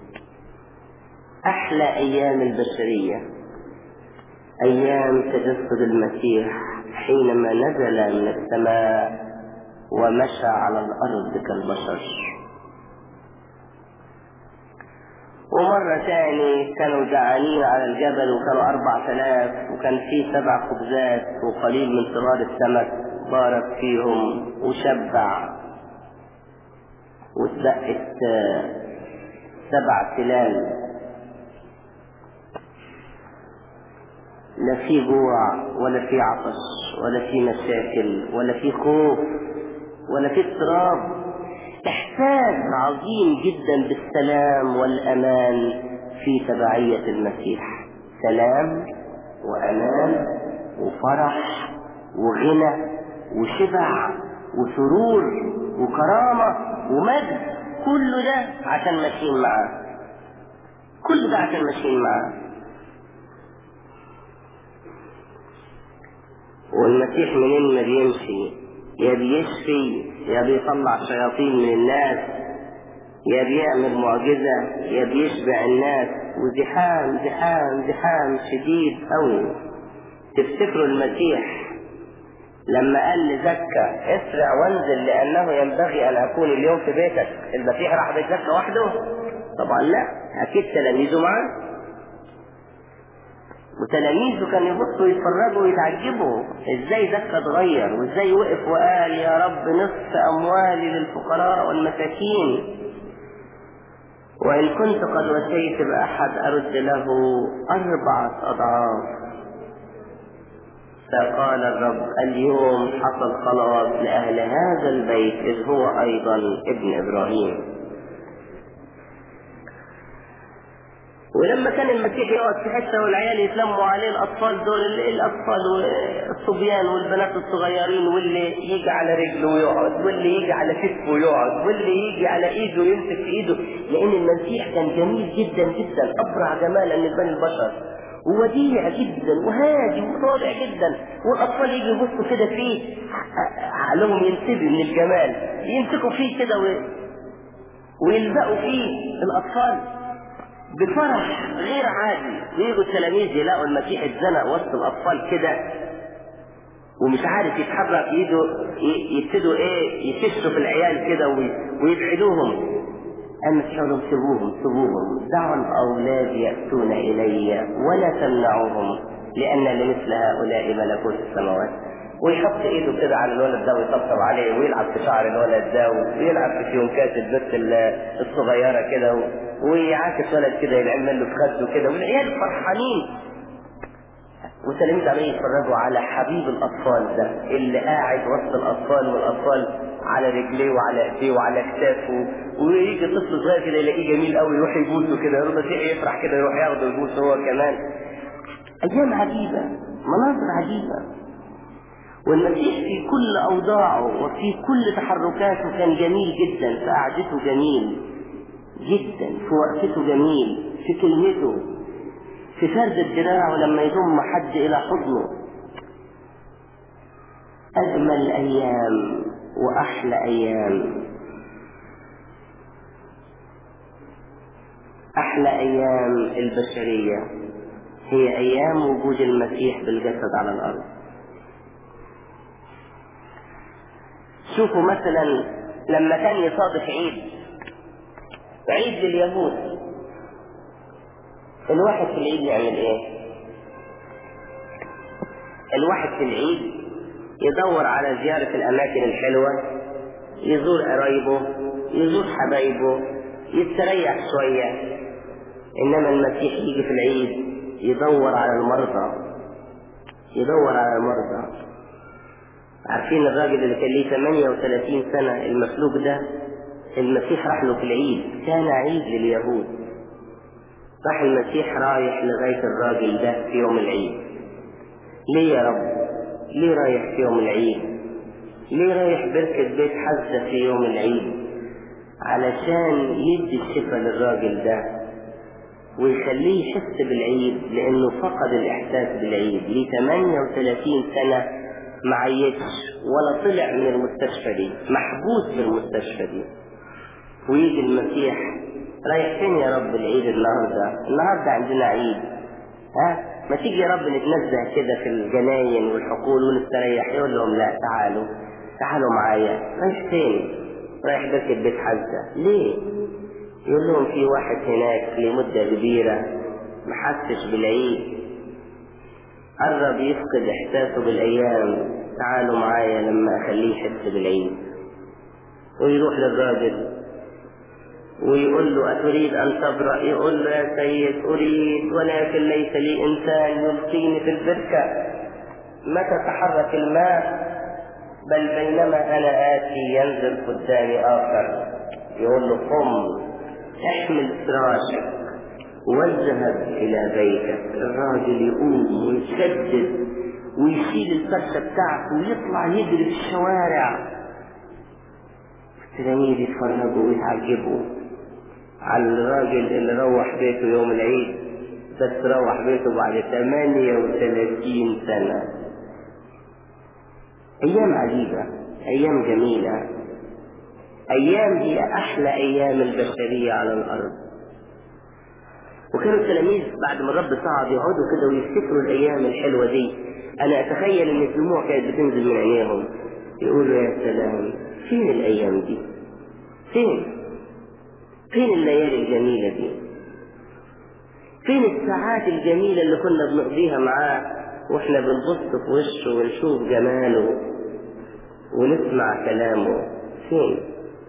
احلى ايام البشرية، ايام تجسد المسيح حينما نزل من السماء ومشى على الارض كالبشر. ومرة تاني كانوا جعانين على الجبل وكانوا أربع ثلاث، وكان فيه سبع خبزات وقليل من صغار السمك، بارك فيهم وشبع، واتبقت سبع تلال. لا في جوع ولا في عطش ولا في مشاكل ولا في خوف ولا في اضطراب. احساس عظيم جدا بالسلام والامان في تبعية المسيح. سلام وامان وفرح وغنى وشبع وسرور وكرامة ومجد، كل ده عشان ماشيين معاه، كل ده عشان ماشيين معاه. والمسيح منين ما بيمشي يا بيشفي يا بيطلع شياطين من الناس يا بيعمل معجزة يا بيشبع الناس، وزحام زحام زحام شديد قوي. تفتكروا المسيح لما قال لزكا اسرع وانزل لأنه ينبغي أن أكون اليوم في بيتك، المسيح راح بيت زكا وحده؟ طبعا لا، أكيد تلاميذه معاه، وتلاميذه كانوا يبصوا يتفرجوا ويتعجبوا ازاي زكا اتغير وازاي وقف وقال يا رب نصف أموالي للفقراء والمساكين، وإن كنت قد وسيت بأحد أرد له أربعة أضعاف. فقال الرب اليوم حصل خلاص لأهل هذا البيت إذ هو أيضا ابن إبراهيم. ولما كان المسيح يقعد في حته والعيال يتلموا عليه، الاطفال دول الاطفال والصبيان والبنات الصغيرين، واللي يجي على رجله ويقعد واللي يجي على كتفه ويقعد واللي يجي على ايده يمسك في ايده، لان المسيح كان جميل جدا جدا، ابرع جمالا من بني البشر، ووديع جدا وهادي وطالع جدا، والاطفال يجي يبصوا كده فيه عقلهم ينتبه من الجمال، يمسكوا فيه كده ويلزقوا فيه الاطفال بفرح غير عادي. ويجوا التلاميذ يلاقوا المسيح اتزنق وسط الاطفال كده ومش عارف يتحرك ايده، يبتدوا ايه يكشوا في العيال كده ويبعدوهم. اما تحاولوا سيبوهم سيبوهم دعوا الاولاد ياتون الي ولا تمنعوهم لان لمثل هؤلاء ملكوت السماوات. ويحط ايده كده على الولد ده ويطبطب عليه ويلعب في شعر الولد ده ويلعب في فيونكات البت الصغيره كده ويعاكس ولد كده يعمل له في خده كده، والعيال فرحانين. والتلاميذ عمالين يتفرجوا على حبيب الاطفال ده اللي قاعد وسط الاطفال، والاطفال على رجليه وعلى ايديه وعلى كتافه، ويجي طفل صغير كده يلاقيه جميل قوي يروح يبوسه كده، يروح يفرح كده يروح ياخده يبوسه هو كمان. ايام عجيبه، مناظر عجيبه. والمسيح في كل اوضاعه وفي كل تحركاته كان جميل جدا، في قعدته جميل جدا، في وقفته جميل، في كلمته، في فرد الدراع ولما يضم حد الى حضنه. اجمل ايام واحلى ايام، احلى ايام البشريه هي ايام وجود المسيح بالجسد على الارض. شوفوا مثلا لما كان يصادف عيد عيد لليهود، الواحد في العيد يعمل ايه؟ الواحد في العيد يدور على زيارة الاماكن الحلوة، يزور قرايبه، يزور حبايبه، يستريح شوية. انما المسيح يجي في العيد يدور على المرضى، يدور على المرضى. عارفين الراجل اللي كان ليه ثمانية وثلاثين سنة المسلوب ده، المسيح راح له في العيد، كان عيد لليهود، راح المسيح رايح لغاية الراجل ده في يوم العيد. ليه يا رب؟ ليه رايح في يوم العيد؟ ليه رايح بركة بيت حزة في يوم العيد؟ علشان يدي الشفاء للراجل ده ويخليه يحس بالعيد، لانه فقد الاحساس بالعيد. ليه ثمانية وثلاثين سنة معيش ولا طلع من المستشفى دي، محبوس في المستشفى دي. ويجي المسيح رايح فين يا رب العيد النهارده؟ النهارده عندنا عيد، ها ما تيجي يا رب نتنزه كده في الجناين والحقول ونستريح. يقول لهم لا، تعالوا تعالوا معايا. رايح فين؟ رايح بركة بيت حزة. ليه؟ يقول لهم في واحد هناك لمدة كبيرة محسش بالعيد، قرب يفقد احساسه بالايام، تعالوا معايا لما اخليه يحس بالعيد. ويروح للراجل ويقول له أتريد أن تبرأ؟ يقول له يا سيد أريد، ولكن ليس لي إنسان يلقيني في البركة. متى تحرك الماء؟ بل بينما أنا آتي ينزل قدامي آخر يقول له قم احمل فراشك واذهب إلى بيتك. الراجل يقوم ويتشدد ويشيل الفرشة بتاعته ويطلع يجري في الشوارع. التلاميذ يتفرجوا ويتعجبوا على الراجل اللي روح بيته يوم العيد، بس روح بيته بعد ثمانية وثلاثين سنة. أيام عجيبة، أيام جميلة، أيام هي أحلى أيام البشرية على الأرض. وكانوا التلاميذ بعد ما الرب صعد يقعدوا كده ويفتكروا الأيام الحلوة دي. أنا أتخيل إن الدموع كانت بتنزل من عينيهم، يقولوا يا سلام فين الأيام دي؟ فين؟ فين الليالي الجميلة دي؟ فين الساعات الجميلة اللي كنا بنقضيها معاه واحنا بنبص في وشه ونشوف جماله ونسمع كلامه؟ فين؟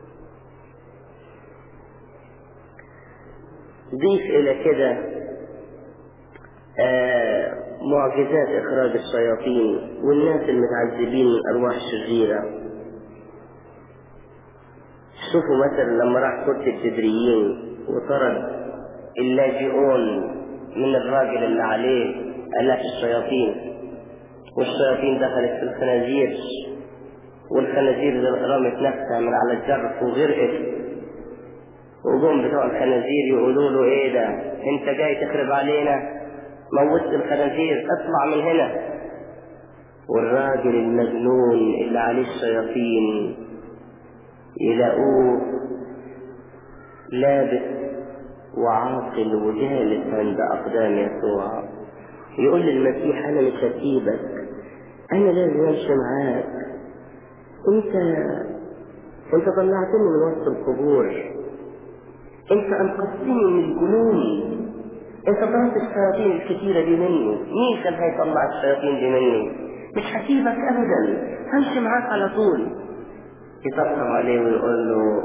ضيف إلى كده آه معجزات إخراج الشياطين والناس المتعذبين من أرواح شريرة. شوفوا مثلا لما راح كرة الجدريين وطرد اللاجئون من الراجل اللي عليه آلاف الشياطين، والشياطين دخلت في الخنازير والخنازير رمت نفسها من على الجرف وغرقت، وجم بتوع الخنازير يقولوا له ايه ده انت جاي تخرب علينا؟ موت الخنازير، اطلع من هنا. والراجل المجنون اللي عليه الشياطين يلاقوه لابس وعاقل وجالس عند أقدام يسوع، يقول للمسيح أنا مش هسيبك، أنا لازم أمشي معاك، أنت أنت طلعتني من وسط القبور، أنت أنقذتني من الجنون، أنت طلعت الشياطين الكثيرة دي مني، مين كان هيطلع الشياطين دي مني؟ مش هسيبك أبدا، همشي معاك على طول. يطبطب عليه ويقول له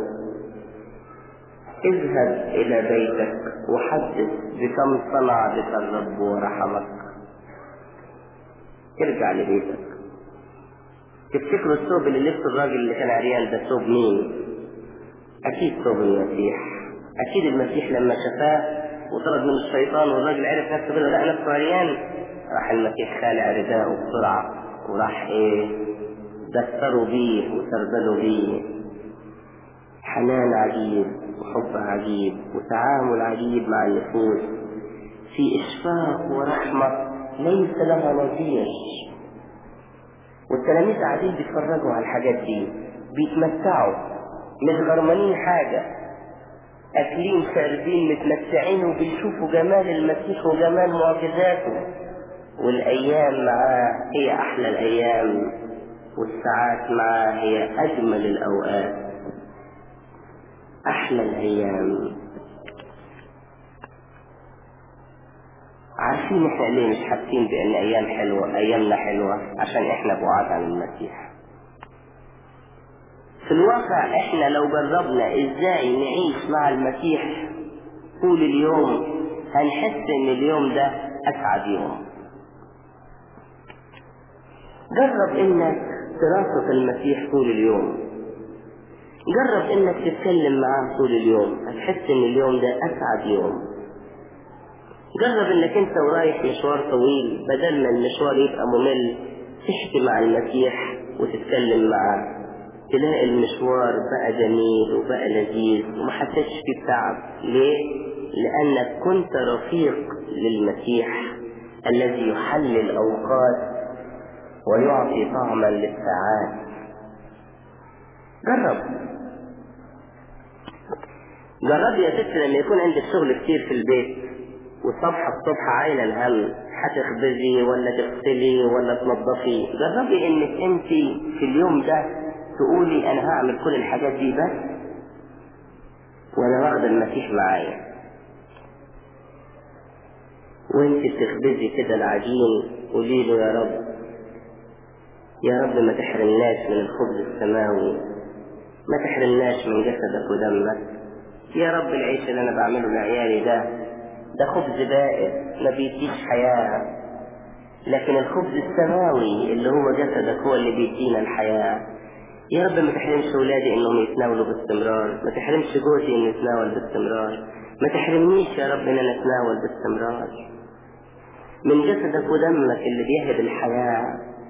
اذهب إلى بيتك وحدث بكم صنع بك الرب ورحمك. ارجع لبيتك. تفتكروا الثوب اللي لبسه الراجل اللي كان عريان ده ثوب مين؟ أكيد ثوب المسيح. أكيد المسيح لما شفاه وطرد من الشيطان والراجل عرف نفسه كده لقى نفسه عريان، راح المسيح خالع رداءه بسرعة وراح ايه دثروا بيه وسربلوا بيه. حنان عجيب وحب عجيب وتعامل عجيب مع النفوس، في إشفاق ورحمة ليس لها نظير. والتلاميذ قاعدين بيتفرجوا على الحاجات دي، بيتمتعوا، مش غرمانين حاجة، أكلين شاربين متمتعين وبيشوفوا جمال المسيح وجمال معجزاته. والأيام معاه هي أحلى الأيام، والساعات معاه هي أجمل الأوقات، أحلى الأيام. عارفين إحنا ليه مش حاسين بأن أيام حلوة أيامنا حلوة؟ عشان إحنا بعاد عن المسيح. في الواقع إحنا لو جربنا إزاي نعيش مع المسيح طول اليوم هنحس إن اليوم ده أسعد يوم. جرب إنك ترافق المسيح طول اليوم، جرب إنك تتكلم معاه طول اليوم، هتحس إن اليوم ده أسعد يوم. جرب إنك أنت ورايح مشوار طويل بدل ما المشوار يبقى ممل تحكي مع المسيح وتتكلم معاه، تلاقي المشوار بقى جميل وبقى لذيذ وما حسيتش فيه بتعب. ليه؟ لأنك كنت رفيق للمسيح الذي يحلي الأوقات ويعطي طعما للساعات. جرب جرب يا ست لما يكون عندك شغل كتير في البيت والصبح الصبح عايلة الهم، هتخبزي ولا تغسلي ولا تنظفي، جربي انك انت في اليوم ده تقولي انا هعمل كل الحاجات دي بس وانا واخد المسيح معايا. وانت بتخبزي كده العجين قولي له يا رب يا رب ما تحرمناش من الخبز السماوي، ما تحرمناش من جسدك ودمك، يا رب العيش اللي انا بعمله لعيالي ده ده خبز بائد ما بيديش حياة، لكن الخبز السماوي اللي هو جسدك هو اللي بيدينا الحياة. يا رب ما تحرمش ولادي انهم يتناولوا باستمرار، ما تحرمش جوزي انه يتناول باستمرار، ما تحرمنيش يا رب ان انا اتناول باستمرار من جسدك ودمك اللي بيهب الحياة.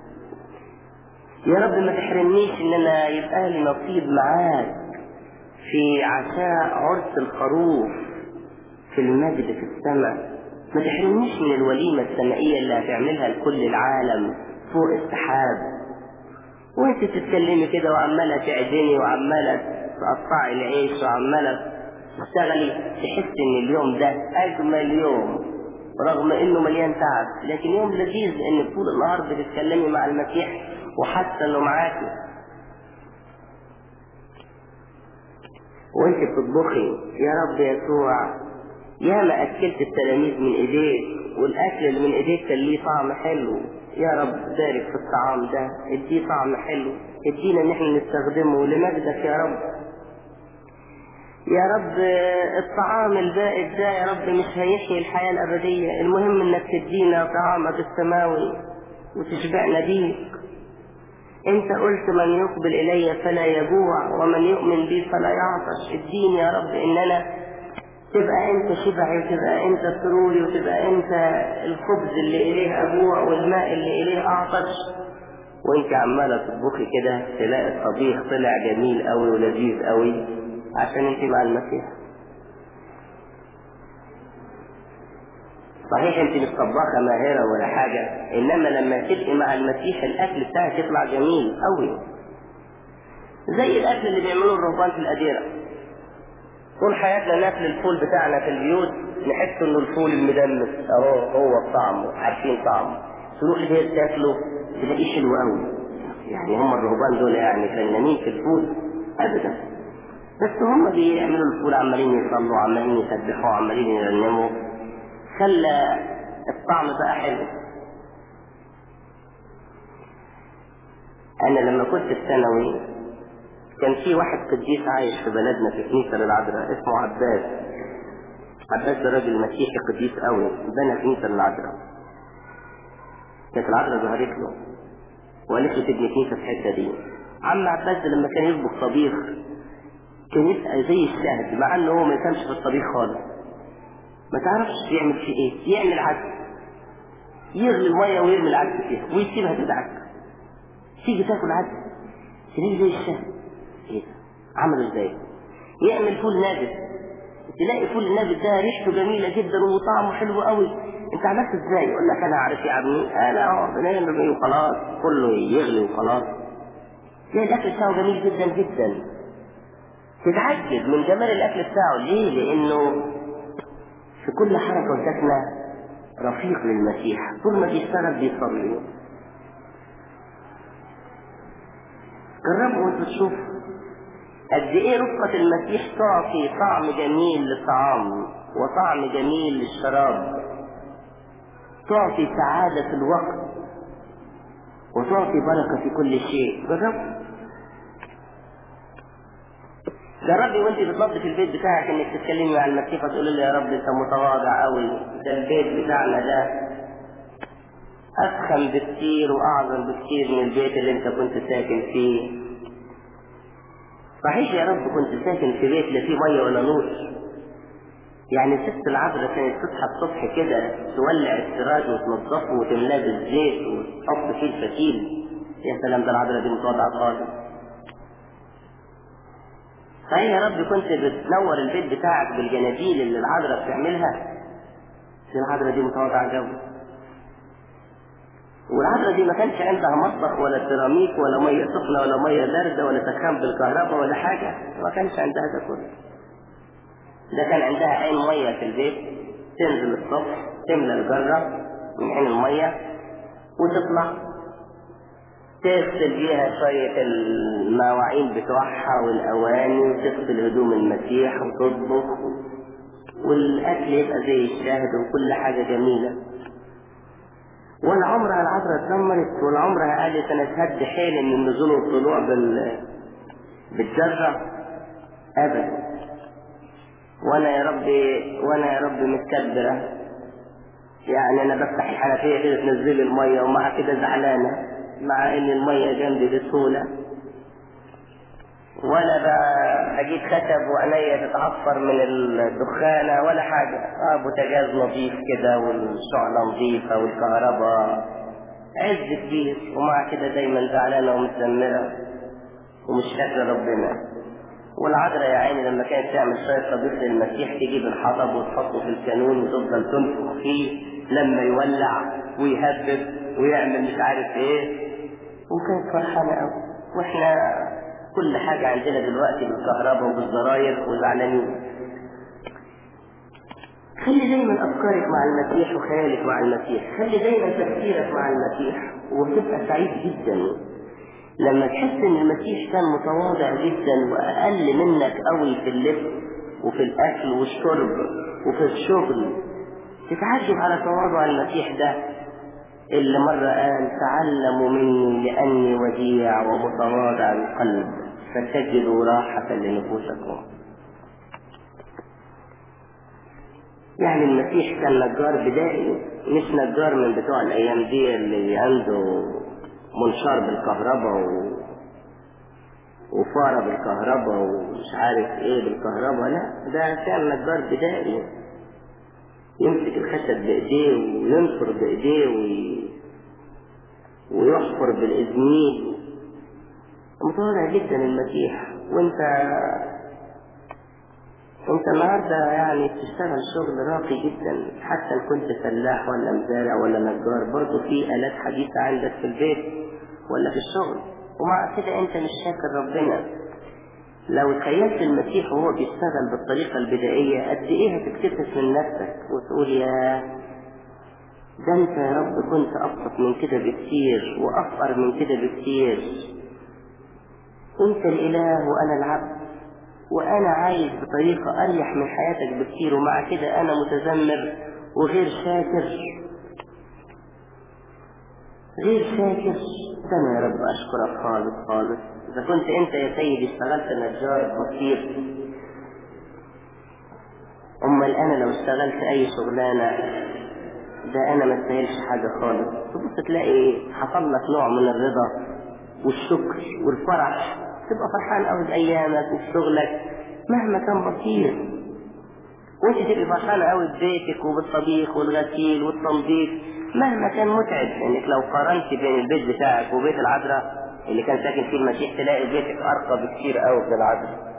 يا رب ما تحرمنيش ان انا يبقى لي نصيب معاك في عشاء عرس الخروف في المجد في السماء. ما تحرمنيش من الوليمة السمائية اللي هتعملها لكل العالم فوق السحاب، وانت تتكلمي كده وعمالة تعدني وعمالة تقطعي العيش وعمالة تشتغلي، تحس ان اليوم ده اجمل يوم رغم انه مليان تعب، لكن يوم لذيذ ان طول النهار بتتكلمي مع المسيح وحاسه انه معاكي. وانت بتطبخي يا رب يسوع يا ما اكلت التلاميذ من ايديك، والاكل اللي من ايديك كان ليه طعم حلو. يا رب بارك في الطعام ده، اديه طعم حلو، ادينا ان احنا نستخدمه لمجدك يا رب. يا رب الطعام البائد ده يا رب مش هيحيي الحياة الأبدية، المهم انك تدينا طعامك السماوي وتشبعنا بيك. انت قلت من يقبل الي فلا يجوع ومن يؤمن بي فلا يعطش. اديني يا رب ان انا تبقى انت شبعي وتبقى انت سروري وتبقى انت الخبز اللي اليه اجوع والماء اللي اليه اعطش. وانت عمالة تطبخي كده تلاقي الطبيخ طلع جميل قوي ولذيذ قوي عشان انت مع المسيح. صحيح انت مش طباخة ماهرة ولا حاجة، انما لما تبقي مع المسيح الاكل بتاعك يطلع جميل قوي، زي الاكل اللي بيعملوه الرهبان في الاديرة. طول حياتنا ناكل الفول بتاعنا في البيوت نحس انه الفول المدمس اهو هو بطعمه، عارفين طعمه، تروح البيت تاكله تلاقيه حلو قوي. يعني هم الرهبان دول يعني فنانين في الفول؟ ابدا، بس هم بيعملوا الفول عمالين يصلوا عمالين يسبحوا عمالين يرنموا، خلى الطعم بقى حلو. انا لما كنت في ثانوي كان في واحد قديس عايش في بلدنا في كنيسة للعذراء اسمه عباس. عباس ده راجل مسيحي قديس قوي، بنى كنيسة للعذراء. كانت العذراء ظهرت له وقالت له تبني كنيسة في الحتة دي. عم عباس ده لما كان يطبخ طبيخ كان يسأل زي الشهد، مع انه هو ما يفهمش في الطبيخ خالص، ما تعرفش يعمل فيه ايه، يعمل عدس، يغلي الميه ويرمي العدس فيها ويسيبها تدعك، تيجي تاكل عدس تلاقيه زي الشهد. ايه ده؟ عمله ازاي؟ يعمل فول نابت، تلاقي فول النابت ده ريحته جميله جدا وطعمه حلو قوي. انت عملت ازاي؟ يقول لك انا عارف يا عمي، انا اه بنعمل وخلاص، كله يغلي وخلاص. تلاقي الاكل بتاعه جميل جدا جدا، تتعجب من جمال الاكل بتاعه. ليه؟ لانه في كل حركه وسكنه رفيق للمسيح، طول ما بيشتغل بيصلي. جربوا وانتوا تشوفوا قد ايه رفقة المسيح تعطي طعم جميل للطعام وطعم جميل للشراب، تعطي سعادة في الوقت وتعطي بركة في كل شيء. جربوا جربي وانت بتنظف البيت بتاعك انك تتكلمي مع المسيح وتقولي له يا رب انت متواضع قوي، ده البيت بتاعنا ده افخم بكتير واعظم بكتير من البيت اللي انت كنت ساكن فيه. صحيح يا رب كنت ساكن في بيت لا فيه ميه ولا نور، يعني ست العذراء كانت تصحى الصبح كده تولع السراج وتنظفه وتملاه بالزيت وتحط فيه الفتيل. يا سلام، ده العذراء دي متواضعه خالص. صحيح يا رب كنت بتنور البيت بتاعك بالجناديل اللي العذراء بتعملها، العذراء دي متواضعه قوي. والعذراء دي ما كانش عندها مطبخ ولا سيراميك ولا ميه سخنه ولا ميه بارده ولا سخان بالكهرباء ولا حاجه، ما كانش عندها ده كله. ده كان عندها عين ميه في البيت، تنزل الصبح تملى الجره من عين الميه وتطلع تغسل بيها شويه المواعين بتوعها والاواني وتغسل هدوم المسيح وتطبخ والاكل يبقى زي الشاهد وكل حاجه جميله. ولا عمرها العذراء اتنمرت ولا عمرها قالت انا اشهد حيلي من النزول والطلوع بال بالجره ابدا. وانا يا ربي وانا يا ربي متكبرة، يعني انا بفتح الحنفية كده تنزل المية ومع كده زعلانة مع ان المية جنبي بسهولة، ولا بجيب خشب وعينيا تتعفر من الدخانة ولا حاجة. اه بوتاجاز نظيف كده والشعلة نظيفة والكهرباء عز كبير، ومع كده دايما زعلانة ومتذمرة ومش فاكرة ربنا. والعذراء يا عيني لما كانت تعمل شوية طبيخ للمسيح تجيب الحطب وتحطه في الكانون وتفضل تنفخ فيه لما يولع ويهبب ويعمل مش عارف ايه، وكانت فرحانة قوي. واحنا كل حاجة عندنا دلوقتي بالكهرباء وبالزراير وزعلانين. خلي دايما افكارك مع المسيح وخيالك مع المسيح، خلي دايما تفكيرك مع المسيح وهتبقى سعيد جدا لما تحس ان المسيح كان متواضع جدا واقل منك قوي في اللبس وفي الاكل والشرب وفي الشغل. تتعجب على تواضع المسيح ده اللي مرة قال تعلموا مني لاني وديع ومتواضع القلب فتجدوا راحة لنفوسكم. يعني المسيح كان نجار بدائي، مش نجار من بتوع الايام دي اللي عنده منشار بالكهرباء و... وفارة بالكهرباء ومش عارف ايه بالكهرباء. لا، ده كان نجار بدائي يمسك الخشب بايديه وينفر بايديه وي... ويحفر بالازميل. متواضع جدا المسيح. وانت انت النهارده يعني بتشتغل شغل راقي جدا، حتى ان كنت فلاح ولا مزارع ولا نجار برضه في آلات حديثة عندك في البيت ولا في الشغل، ومع كده انت مش شاكر ربنا. لو تخيلت المسيح وهو بيشتغل بالطريقة البدائية قد ايه هتكتفس من نفسك وتقول يا ده انت يا رب كنت ابسط من كده بكتير وافقر من كده بكتير. انت الاله وانا العبد، وانا عايش بطريقة اريح من حياتك بكتير، ومع كده انا متذمر وغير شاكر غير شاكر. ده انا يا رب اشكرك خالص خالص. اذا كنت انت يا سيدي اشتغلت نجار بسيط، امال انا لو اشتغلت اي شغلانة ده انا ما استاهلش حاجة خالص. تبص تلاقي حصل لك نوع من الرضا والشكر والفرح، تبقى فرحان قوي بايامك وفي شغلك مهما كان بسيط، وانت تبقى فرحانة قوي ببيتك وبالطبيخ والغسيل والتنظيف مهما كان متعب. لانك لو قارنت بين البيت بتاعك وبيت العذراء اللي كان ساكن فيه المسيح تلاقي بيتك ارقى بكتير قوي من العذراء.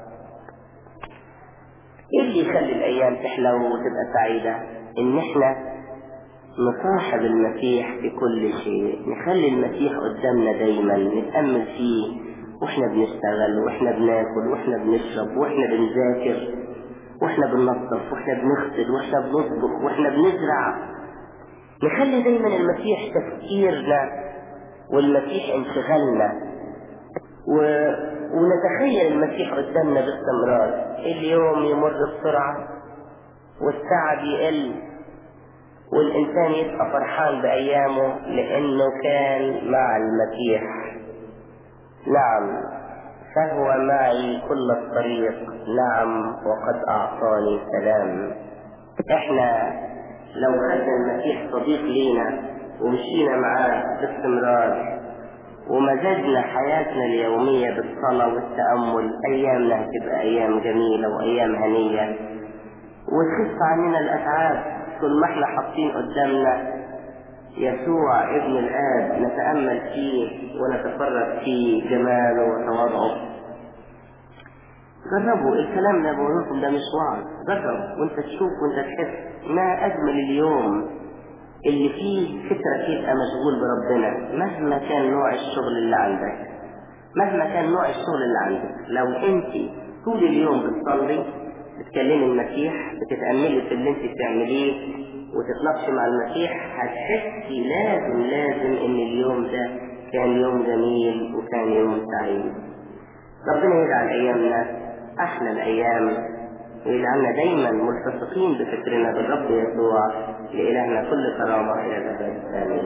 ايه اللي يخلي الايام تحلو وتبقى سعيدة؟ ان احنا نصاحب المسيح في كل شيء، نخلي المسيح قدامنا دايما، نتأمل فيه واحنا بنشتغل واحنا بناكل واحنا بنشرب واحنا بنذاكر واحنا بننظف واحنا بنغسل واحنا بنطبخ واحنا بنزرع. نخلي دايما المسيح تفكيرنا والمسيح انشغالنا، و... ونتخيل المسيح قدامنا باستمرار. اليوم يمر بسرعة والتعب يقل والإنسان يبقى فرحان بأيامه لأنه كان مع المسيح. نعم، فهو معي كل الطريق، نعم وقد أعطاني سلام. احنا لو خدنا المسيح صديق لينا ومشينا معاه باستمرار ومزجنا حياتنا اليومية بالصلاة والتأمل، أيامنا هتبقى أيام جميلة وأيام هنية وتخف عننا الأتعاب. كل ما احنا حاطين قدامنا يسوع ابن الآب نتأمل فيه ونتفرج فيه جماله وتواضعه. جربوا الكلام اللي بقوله لكم ده مش وعظ، جرب وانت تشوف وانت تحس ما أجمل اليوم اللي فيه فكرة يبقى مشغول بربنا مهما كان نوع الشغل اللي عندك. مهما كان نوع الشغل اللي عندك، لو انت طول اليوم بتصلي بتكلمي المسيح بتتأملي في اللي انت بتعمليه وتتناقشي مع المسيح، هتحسي لازم لازم ان اليوم ده كان يوم جميل وكان يوم سعيد. ربنا يجعل ايامنا احلى الايام ويجعلنا دايما ملتصقين بفكرنا بالرب يسوع. لإلهنا كل كرامة الى الابد. امين.